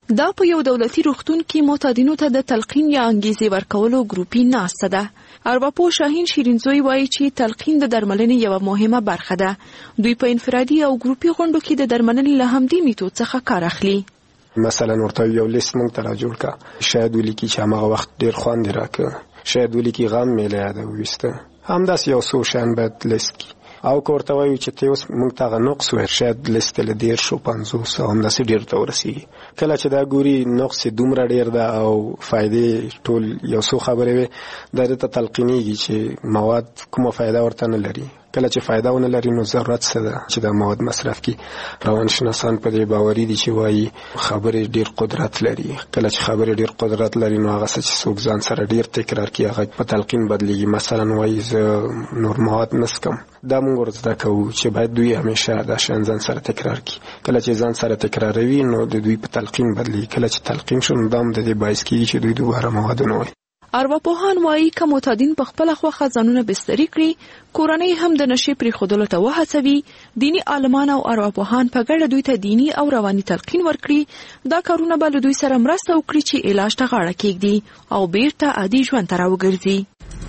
U: دا په یو دولتي روغتون کې معتادینو ته د تلقین یا انګیزې ورکولو ګروپي ناسته ده. ارواپوه شاهین شیرینزوی وایي چې تلقین د درملنې یوه مهمه برخه ده. دوی په انفرادي او ګروپي غونډو کې د درملنې له همدې میتود څخه کار اخلي.
I: مثلا ورته یو لیست مونږ ته را جوړ کا، شاید ولیکي چې هماغه وخت ډیر خوند راکړه، شاید ولیکي غم مې له یاده وویسته، همداسې یو څو شیان باید لیست کړي. او که ورته وایو چې ته اوس موږ ته هغه نقص وایي، شاید لیست له دېرشو پنځوسو همداسې ډېر ته ورسېږي. کله چې دا ګوري نقص یې دومره ډېر ده او فایدې ټول یو څو خبرې وي، دا دې ته تلقینېږي چې مواد کومه فایده ورته نه لري. کله چې فایده ونه لري نو ضرورت څه ده چې دا مواد مصرف کړي. روانشناسان په دې باوري دي چې وایي خبرې ډېر قدرت لري. کله چې خبرې ډېر قدرت لري نو هغه څه چې څوک ځان سره ډېر تکرار کړي هغه په تلقین بدلېږي. مثلا وایي زه نور مواد نه څکم، دا موږ ورته زده کوو چې باید دوی همیشه دا شیان ځان سره تکرار کړي. کله چې ځان سره تکراروي نو د دوی په تلقین بدلېږي. کله چې تلقین شو نو دا هم د دې باعث کېږي چې دوی دوباره مواد ونه وایي.
U: ارواپوهان وایي که معتادین په خپله خوښه ځانونه بستري کړي، کورنۍ هم د نشې پرېښودلو ته وهڅوي، دیني عالمان او ارواپوهان په ګډه دوی ته دیني او رواني تلقین ورکړي، دا کارونه به له دوی سره مرسته وکړي چې علاج ته غاړه کېږدي او بیرته عادي ژوند ته راوګرځي.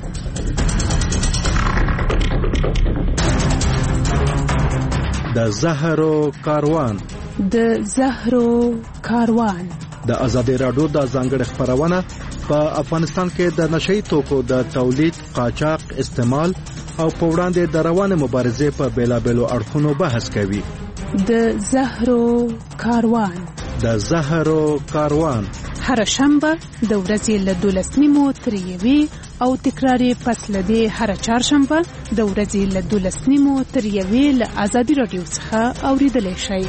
J: د زهرو کاروان
U: د زهرو کاروان
J: د ازادي راډیو د ځانګړي خبرونه په افغانستان کې د نشئی توکو د تولید، قاچاق، استعمال او په وړاندې د روانه مبارزې په بیلابېلو اړخونو بحث کوي.
U: د زهرو کاروان
J: د زهرو کاروان
U: هر شنبه د ورځې له دولس نیمو تر یوې او تکراري پس له دې هر چهارشنبه د ورځې له دولس نیمو تر یوې له ازادي راډیو څخه اوریدلی شئ.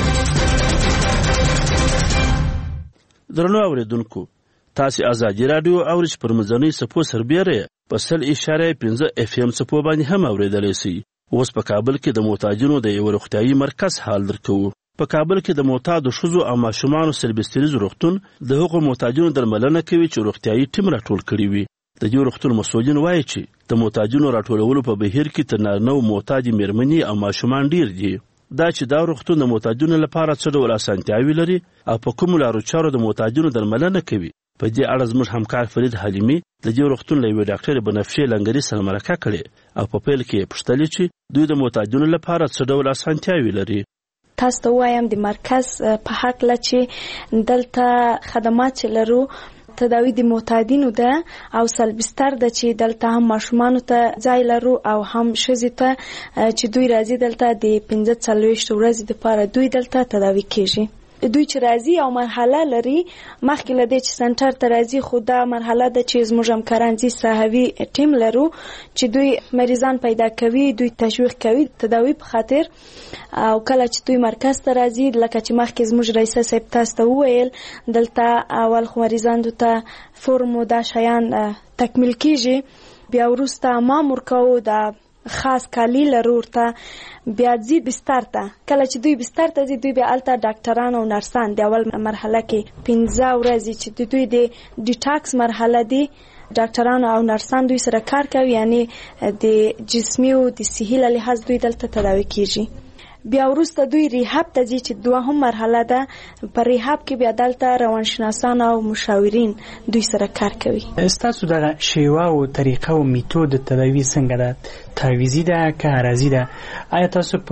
T: درنو اوریدونکو، تاسو ازادي رادیو او رچ پر مزنی سپو سربېره په سل اشاره پنځه اف ام سپو باندې هم اوریدلی شئ. اوس په کابل کې د معتادینو د یو روغتیايي مرکز حال درکو. په کابل کې د معتادو ښځو او ماشومانو سربستریز روغتون د هغو معتادینو درملنه کوي چې روغتیايي ټیم راټول کړي وي. د دې روغتون مسؤلین وایي چې د معتادینو راټولولو په بهیر کې تر نارینه او معتادې مېرمنې او ماشومان ډیر دي. دا چې دا روغتون د معتادینو لپاره څه ډول اسانتیاوې لري او په کومو لارو چارو د معتادینو درملنه کوي، په دې اړه زموږ همکار فرید حلیمي د دې روغتون له یوې ډاکټرې بنفشې لنګري سره مرکه کړې او په پیل کې یې پوښتلې چې دوی د معتادینو لپاره څه ډول اسانتیاوې لري.
X: تاسو ته وایم د مرکز په هکله چې دلته خدمات چې لرو تداوی د معتادینو ده او سلبستر ده چې دلته هم ماشومانو ته ځای لرو او هم ښځې ته چې دوی راځي دلته د پنځه څلوېښت ورځې دپاره دوی دلته تداوی کیږي. دوی چې راځي او مرحله لري، مخکې له دې چې سنټر ته راځي خو دا مرحله ده چې زموږ همکاران ځي صحوي ټیم لرو چې دوی مریضان پیدا کوي، دوی تشویق کوي تداوی په خاطر. او کله چې دوی مرکز ته راځي لکه چې مخکې زموږ رئیسه صاحب تاسو ته وویل، دلته اول خو مریضانو ته فرم و دا شیان تکمیل کیږي، بیا وروسته امام ورکوو د خاص کالی لرو ته، بیا ځي بستر ته. کله چې دوی بستر ته ځي دوی بیا هلته ډاکټران او نرسان د اول مرحله کې پنځه ورځې چې د دوی د ډیټاکس مرحله دی، ډاکټران او نرسان دوی سره کار کوي، یعنی د جسمي او د صحي له لحاظ دوی دلته تداوی کیږي. بیا وروسته دوی ریحاب ته ځي چې دوهم مرحله ده. په ریحاب کې بیا دلته روانشناسان او مشاورین دوی سره کار کوي.
Z: ستاسو دغه شیوه او طریقه او میتود تداوی څنګه ده؟ تعویضي ده که عرضي ده؟ آیا تاسو په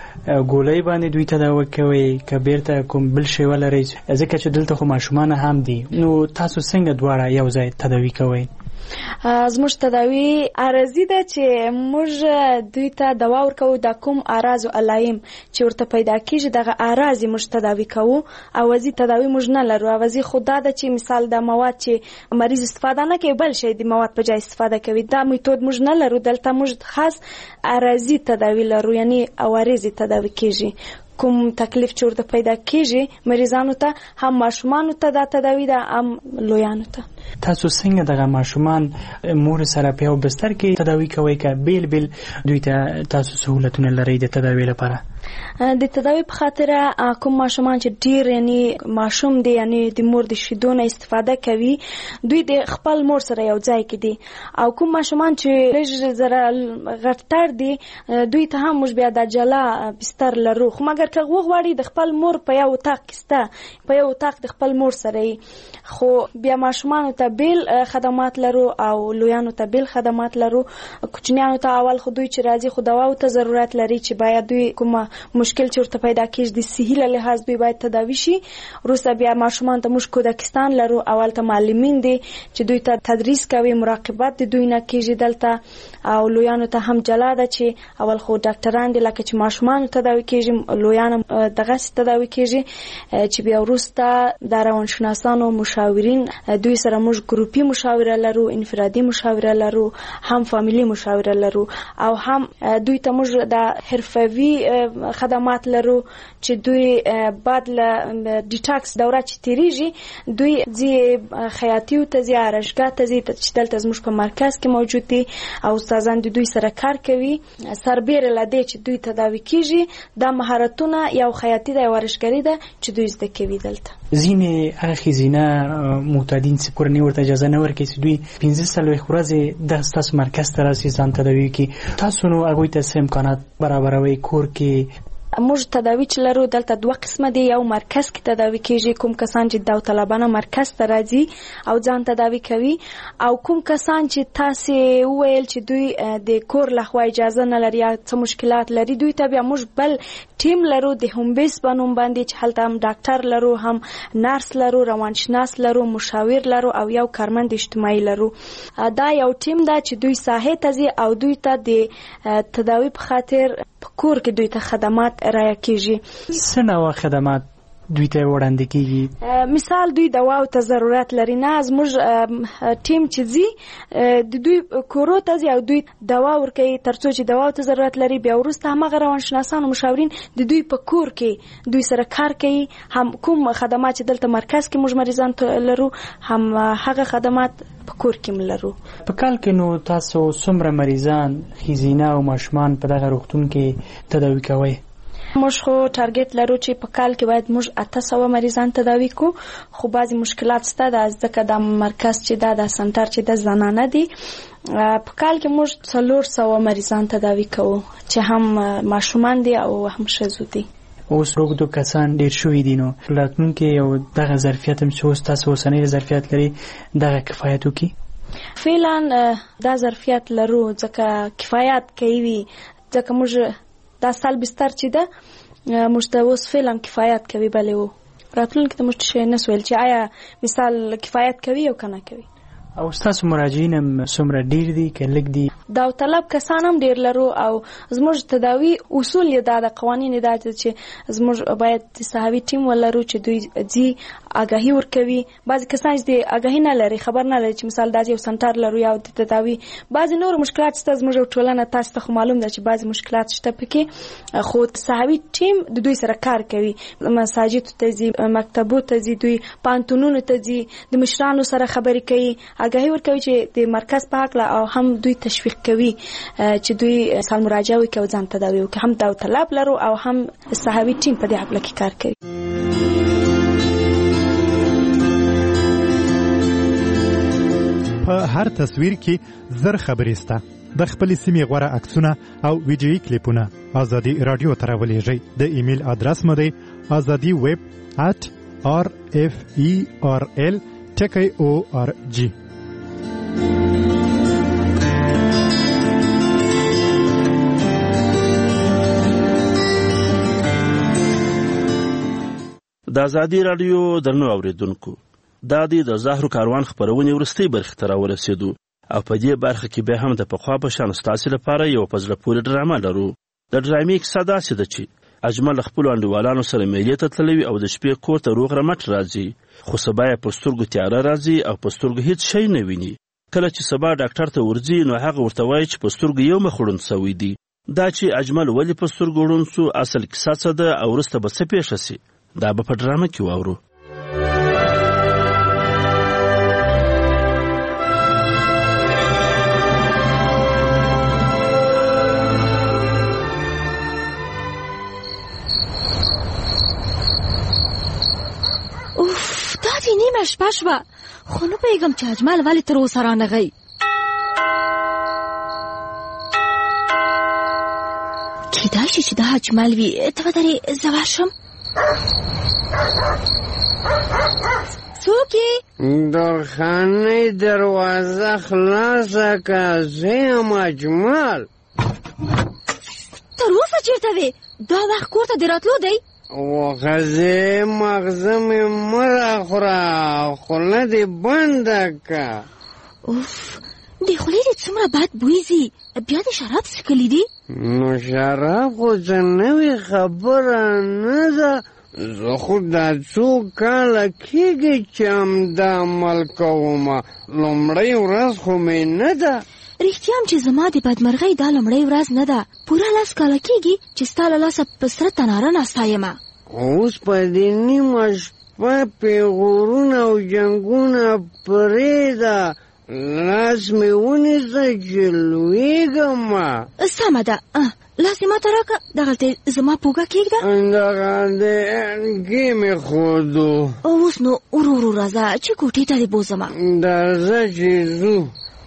Z: ګولۍ باندې دوی تداوی کوئ که بیرته کوم بل شیوه لرئ؟ ځکه چې دلته خو ماشومان هم دي، نو تاسو څنګه دواړه یو ځای تداوی کوئ؟
X: زموږ تداوی عرضي ده چې موږ دوی ته دوا ورکوو، د کوم اعراض او علایم چې ورته پیدا کیږي دغه اعراض موږ تداوی کوو. اوازي تداوی موږ نه لرو. اوازي خو دا ده چې مثال د مواد چې مریض استفاده نه کوي بل شی د مواد په ځای استفاده کوي، دا میتود موږ نه لرو. دلته موږ خاص اعراضي تداوی لرو، یعنی اوارزي تداوی کیږي. کوم تکلیف چې ورته پیدا کیږي مریضانو ته، هم ماشومانو ته دا تداوی ده هم لویانو ته.
Z: تاسو څنګه دغه ماشومان مور سره په یو بستر کې تداوی کوئ که بیل بیل دوی ته تاسو سهولتونه لرئ د تداوی لپاره؟
X: د تداوی په خاطر کوم ماشومان چې ډیر یعنی ماشوم دی، یعنی د مور د شیدو نه استفاده کوي، دوی د خپل مور سره یو ځای کې دي. او کوم ماشومان چې لږ زره غټتر دي دوی ته هم موږ بیا د جلا بستر لرو، خو مګر اگر که وغواړي د خپل مور په یو اتاق کې سته په یو اتاق د خپل مور سره خو بیا ماشومانو ته بیل خدمات لرو او لویانو ته بیل خدمات لرو. کوچنیانو ته اول خو دوی چې راځي خو دواو ته ضرورت لري چې باید دوی کومه مشکل چې ورته پیدا کېږي د صحي له لحاظ دوی باید تداوي شي. وروسته بیا ماشومان ته موږ کودکستان لرو، اول ته معلمین دي چې دوی ته تدریس کوي، مراقبت د دوی نه کېږي دلته. او لویانو ته هم جلا ده چې اول خو ډاکټران دي لکه چې ماشومان تداوي کېږي، لویان دغه تداوي کېږي چې بیا وروسته د روانشناسانو مشاورین دوی سره موږ ګروپي مشاوره لرو، انفرادي مشاوره لرو، هم فامیلی مشاوره لرو او هم دوی ته موږ د حرفوي خدمات لرو چې دوی بعد له ډیټاکس دوره چې تیریږي دوی ځي خیاطیو ته ځي، آرایشګاه ته ځي چې دلته زموږ په مرکز کې موجود دي او استادان د دوی سره کار کوي. سربیره له دې چې دوی تداوي کېږي دا مهارتونه یو خیاطي ده، یو آرایشګري ده چې دوی زده کوي دلته.
K: ځینې هغه ښځینه معتادین چې کورنۍ ورته اجازه نه ورکوي چې دوی پنځه څلوېښت ورځې د ستاسو مرکز ته راسي ځان تداوي کړي، تاسو نو هغوی ته څه امکانات برابروئ کور کې؟
X: موږ تداوی چې لرو دلته دوه قسمه دي، یو مرکز کې تداوی کېږي، کوم کسان چې داوطلبانه مرکز ته راځي او ځان تداوی کوي، او کوم کسان چې تاسو وویل چې دوی د کور لخوا اجازه نه لري یا څه مشکلات لري دوی ته بیا موږ بل ټیم لرو د هوم بیس بنوم باندې چې هلته هم ډاکټر لرو، هم نرس لرو، روانشناس لرو، مشاور لرو او یو کارمند اجتماعي لرو. دا یو ټیم ده چې دوی ساحې ته ځي او دوی ته د تداوی په خاطر په کور کې دوی ته خدمات رایه کېږي.
K: څه نوع خدمات دوی ته وړاندې کېږي؟
X: مثال دوی دواو ته ضرورت لري، نه زموږ ټیم چې ځي د دوی کورو ته ځي او دوی دوا ورکوي تر څو چې دواو ته ضرورت لري، بیا وروسته همغه روانشناسان او مشاورین د دوی په کور کې دوی سره کار کوي. هم کوم خدمات چې دلته مرکز کې موږ مریضان لرو هم هغه خدمات په کور کې لرو.
K: په کال کې نو تاسو څومره مریضان ښځینه او ماشومان په دغه روغتون کې تداوي کوئ؟
X: موږ خو ټارګټ لرو چې په کال کې باید موږ اته سوه مریضان تداوي کو، خو بعضی مشکلات شته ده ځکه د مرکز چې دا د سنټر چې د زنانه دي په کال کې موږ څلور سوه مریضان تداوي کوو چې هم ماشومان دي او هم ښځو دي.
K: اوس روغدو کسان ډیر شوي دي، نو راتلونکي یو دغه ظرفیت هم چې اوس تاسو اوسنی ظرفیت لري دغه کفایت وکړي؟
X: فعلا دا ظرفیت لرو ځکه کفایت کوي، ځکه موږ دا سال بستر چې ده موږ ته اوس فعلا کفایت کوي. بلې و راتلونکي ته موږ شی نسو ویل چې آیا مثال کفایت کوي او که نه کوي.
K: او ستاسو مراجعین هم څومره ډیر دي که لږ دي؟
X: داوطلب کسان هم ډیر لرو او زموږ تداوي اصول یې دا د قوانین دا چې زموږ باید صحوي ټیم ولرو چې دوی ځي آگاهي ورکوي. بعضې کسان چې د آگاهي نه لري، خبر نه لري چې مثال داسې یو سنټر لرو یا د تداوي بعضې نور مشکلات شته. زموږ ټولنه تاسو ته خو معلوم ده چې بعضې مشکلات شته پکې، خو صحوي ټیم د دوی سره کار کوي، مساجدو ته ځي، مکتبو ته ځي، دوی پانتونونو ته ځي، د مشرانو سره خبرې کوي، آگاهي ورکوي چې د مرکز په هکله، او هم دوی تشویق کوي چې دوی سال مراجعه وکړي او ځان تداوي وکړي. هم داوطلب لرو او هم صحوي ټیم په دې هکله کې کار کوي.
B: په هر تصویر کې زر خبرې سته. د خپل سیمې غوړه عکسونه او ویډیويي کلیپونه ازادي رادیو ته راولېږئ. د ایمیل ادرس مو دی ازادي ویب at r f e r l ټکی او ار جی.
T: د ازادي رادیو درنو اوریدونکو، دا د زهرو کاروان خبرونه ورستۍ برخه ته راورسېدو او په دې برخه کې به هم د پخوا په شان ستاسو لپاره یو په زړه پورې ډرامه لرو. د ډرامې کیسه داسې ده چې اجمل خپل انډیوالانو سره میلې ته تلوي او د شپې کور ته روغ رمټ راځي، خو سبا یې په سترګو تیاره راځي او په سترګو هیڅ شی نه ویني. کله چې سبا ډاکټر ته ورځي نو هغه ورته وایي چې په سترګو یو مخ ړوند سوی دی. دا چې اجمل ولې په سترګو ړوند سو اصل کیسه څه ده او وروسته به څه پیښه سي، دا به په ډرامه کې واورو.
C: اوف دا دې نیمه شپه شوه، خو نه پوهېږم چې اجمل ولې تر اوسه رانغی.
K: چې
C: کیدای شي چې دا اجمل وي. ته به درې زه ورشم. څوک یې؟
Y: درخانۍ دروازه خلاصه که، زه یم اجمل.
C: تر اوسه چېرته وې؟ دا وخت کور ته دې راتلو دی؟
Y: وښځې مغزه مې مه راخوره، خوله دې بنده که.
C: اوف، د خولې دې څومره بد بوی ځي. بیا دې شراب څښلي دي؟
Y: نو شراب خو څه نوې خبره نه ده. زه خو دا څو کاله کېږي چې همدا عمل کومه، لومړۍ ورځ خو مې نه ده.
C: رښتیا هم چې زما د بدمرغۍ دا لومړۍ ورځ نه ده. پوره لس کاله کېږي چې ستا له لاسه په سره تناره ناسته یمه.
Y: اوس په دې نیمه شپه پیغورونه او جنګونه پرېږده، لاس مې ونیسه چې لوېږمه.
C: سمه ده، لاس دې ماته راکړه. دغلته زما پوږه کېږده.
Y: دغه دې مې ښودو.
C: اوس نو ورو ورو راځه چې کوټې ته دې بوځمه.
Y: درځه چې ځو.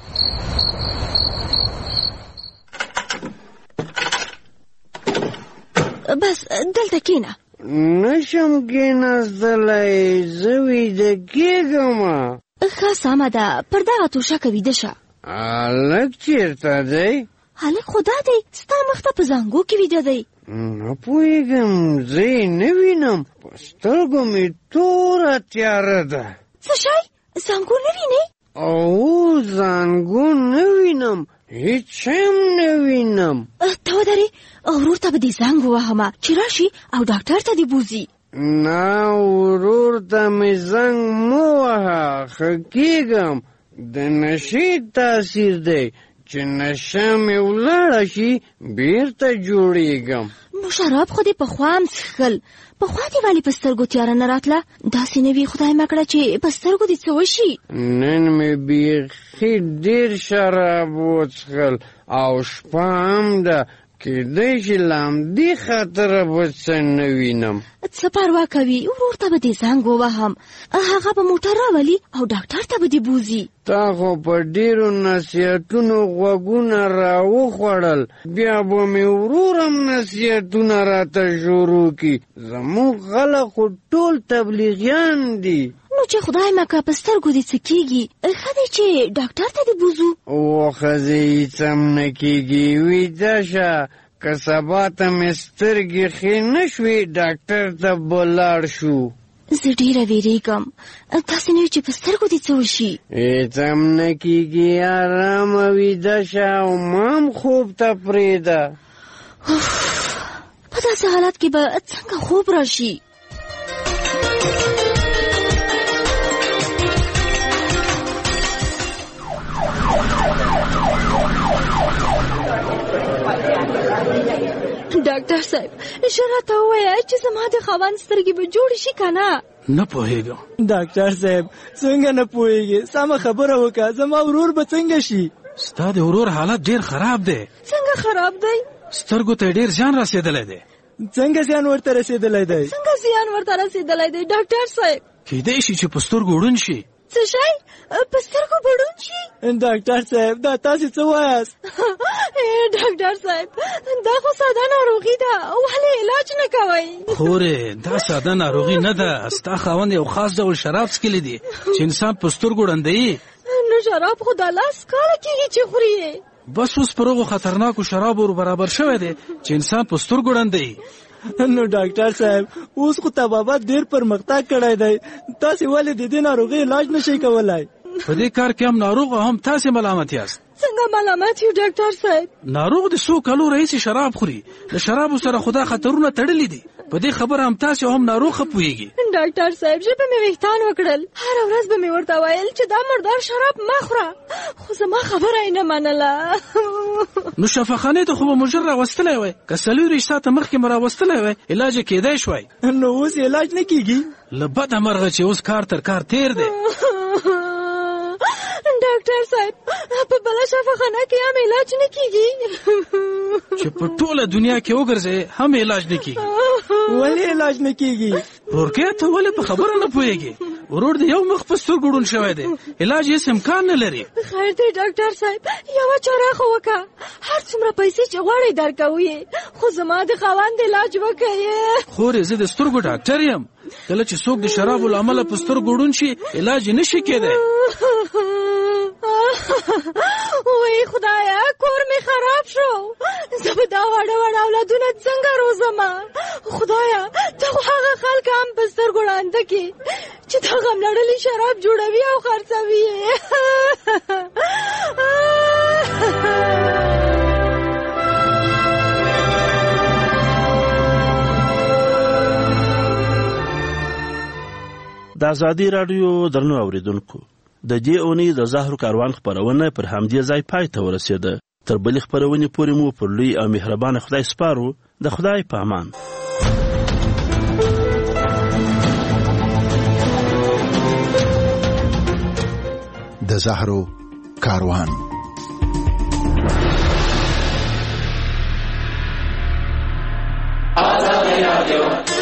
C: بس دلته کېنه.
Y: نشم کېناستلی، زه ویده کېږمه.
C: ښه سمه ده، پر دغه توشکه ویده شه.
Y: هلک چېرته دی؟
C: هلک خو دا دی، ستا مخ ته په زانګو کې ویده دی.
Y: نه پوهېږم، زه یې نه وینم. په سترګو مې توره تیاره ده.
C: څه شی؟ زانګو نه وینې؟
Y: او زانګو نه وینم، هیڅ هم نه وینم.
C: ته ودرې، ورور ته به دې زنګ ووهمه چې راشي او ډاکټر ته دې بوځي.
Y: نه، ورور ته مې زنګ مه وهه، ښه کېږم. د نشې تاثیر دی، چې نشه مې ولاړه شي بیرته جوړېږم.
C: نو شراب خو دې پخوا هم څښل، پخوا دې ولې په سترګو تیاره نه راتله؟ داسې نه وي خدای مه کړه چې په سترګو دې څه وشي.
Y: نن مې بیخي ډېر شراب وڅښل او شپه هم ده، کېدای شي له همدې خاطره به څه نه وینم.
C: څه پروا کوي، ورور ته به دې زنګ ووهم، هغه به موټر راولي او ډاکټر ته به دې بوځي.
Y: تا خو په ډېرو نصیحتونو غوږونه راوخوړل، بیا به مې ورور هم نصیحتونه راته شروع کړي. زموږ خلک خو ټول تبلیغیان دي.
C: نو چې خدای مه کړه په سترګو دې څه کېږي، ښه دی چې ډاکټر ته دې بوځو.
Y: وښځې هېڅ هم نه کېږي، ویده شه. که سبا ته مې سترګې ښې نه شوې، ډاکټر ته به لاړ شو.
C: زه ډېره وېرېږم، داسې نه وي چې په سترګو دې څه وشي.
Y: هېڅ هم نه کېږي، ارامه ویده شه او ما هم خوب ته پرېږده.
C: په داسې حالت کې به څنګه خوب راشي؟ ډاکټر صاحب، ژر راته ووایه چې زما د خاوند سترګې به جوړې شي که نه؟
H: نه پوهېږم.
M: ډاکټر صاحب څنګه نه پوهېږې؟ سمه خبره وکړه، زما ورور به څنګه شي؟
H: ستا د ورور حالت ډېر خراب دی.
C: څنګه خراب دی؟
H: سترګو ته ډېر زیان رسېدلی دی.
M: څنګه زیان ورته رسېدلی دی؟
C: څنګه زیان ورته رسېدلی دی ډاکټر صاحب؟
H: کېدای شي چې په سترګو ړوند شي.
C: څه شی؟ په سترګو به ړوند شي؟
M: ډاکټر صاحب دا تاسې څه وایاست؟
C: ډاکټر صاحب دا خو ساده ناروغي ده، ولې علاج نه کوئ؟
H: خورې دا ساده ناروغي نه ده، ستا خاوند یو خاص ډول شراب څښلی دي چې انسان په سترګو ړندوي.
C: نو شراب خو دا لاس کاله کېږي چې خوري یې.
H: بس اوس پر هغو خطرناکو شرابو ور برابر شوی دی چې انسان په سترګو ړندوي.
M: نو ډاکټر صاحب اوس خو طبابت ډېر پرمختګ کړی دی، تاسې ولې د دې ناروغۍ علاج نشئ کولی؟
H: په دې کار کې هم ناروغ او هم تاسې ملامت یاست.
C: څنګه ملامت یو ډاکټر صاحب؟
H: ناروغ د څو کالو راهیسې شراب خوري، د شرابو سره خو دا خطرونه تړلي دي. په دې خبره هم تاسې هم ناروغ ښه پوهېږي.
C: ډاکټر صاحب ژبه مې ویښتان وکړل، هره ورځ به مې ورته ویل چې دا مردار شراب مه خوره، خو زما خبره یې نه منله.
H: نو شفاخانې ته خو به مو ژر راوستلی وی، که څلوېښت ساعته مخکې مو راوستلی وی علاج یې کېدی شوی.
M: نو اوس علاج نه کېږي؟
H: له بده مرغه چې اوس کار تر کار تېر دی.
N: ډاکټر صاحب په بل شفاخانه کې هم علاج نه کیږي
H: چې په ټوله دنیا کې وګرځي هم علاج نه کیږي
M: ولې علاج نه کیږي
H: ورکه ته ولې په خبره نه پوهیږي ورور دی یو مخ په سترګو ډون شوی دی علاج یې امکان نه لري
N: خیر دی ډاکټر صاحب یو چاره خو وکړه هر څومره پیسې چې غواړې درکوي خو زما د خاوند علاج وکړي
H: خورې زه د سترګو ډاکټر یم کله چې څوک د شرابو له امله په سترګو ړوند شي علاج یې نشي کېدی
N: وای خدایا کور مې خراب شو زه به دا واړه واړه اولادونه څنګه روزمه خدایا ته خو هغه خلک هم په سترګو ړانده کړي چې دا غم لړلي شراب جوړوي او خرڅوي
T: د ازادي رادیو درنو اوریدونکو د دې اونۍ د زهرو کاروان خپرونه پر همدې ځای پای ته ورسېده تر بلې خپرونې پورې مو پر لوی او مهربان خدای سپارو د خدای په امان
O: د زهرو کاروان
P: ازادي رادیو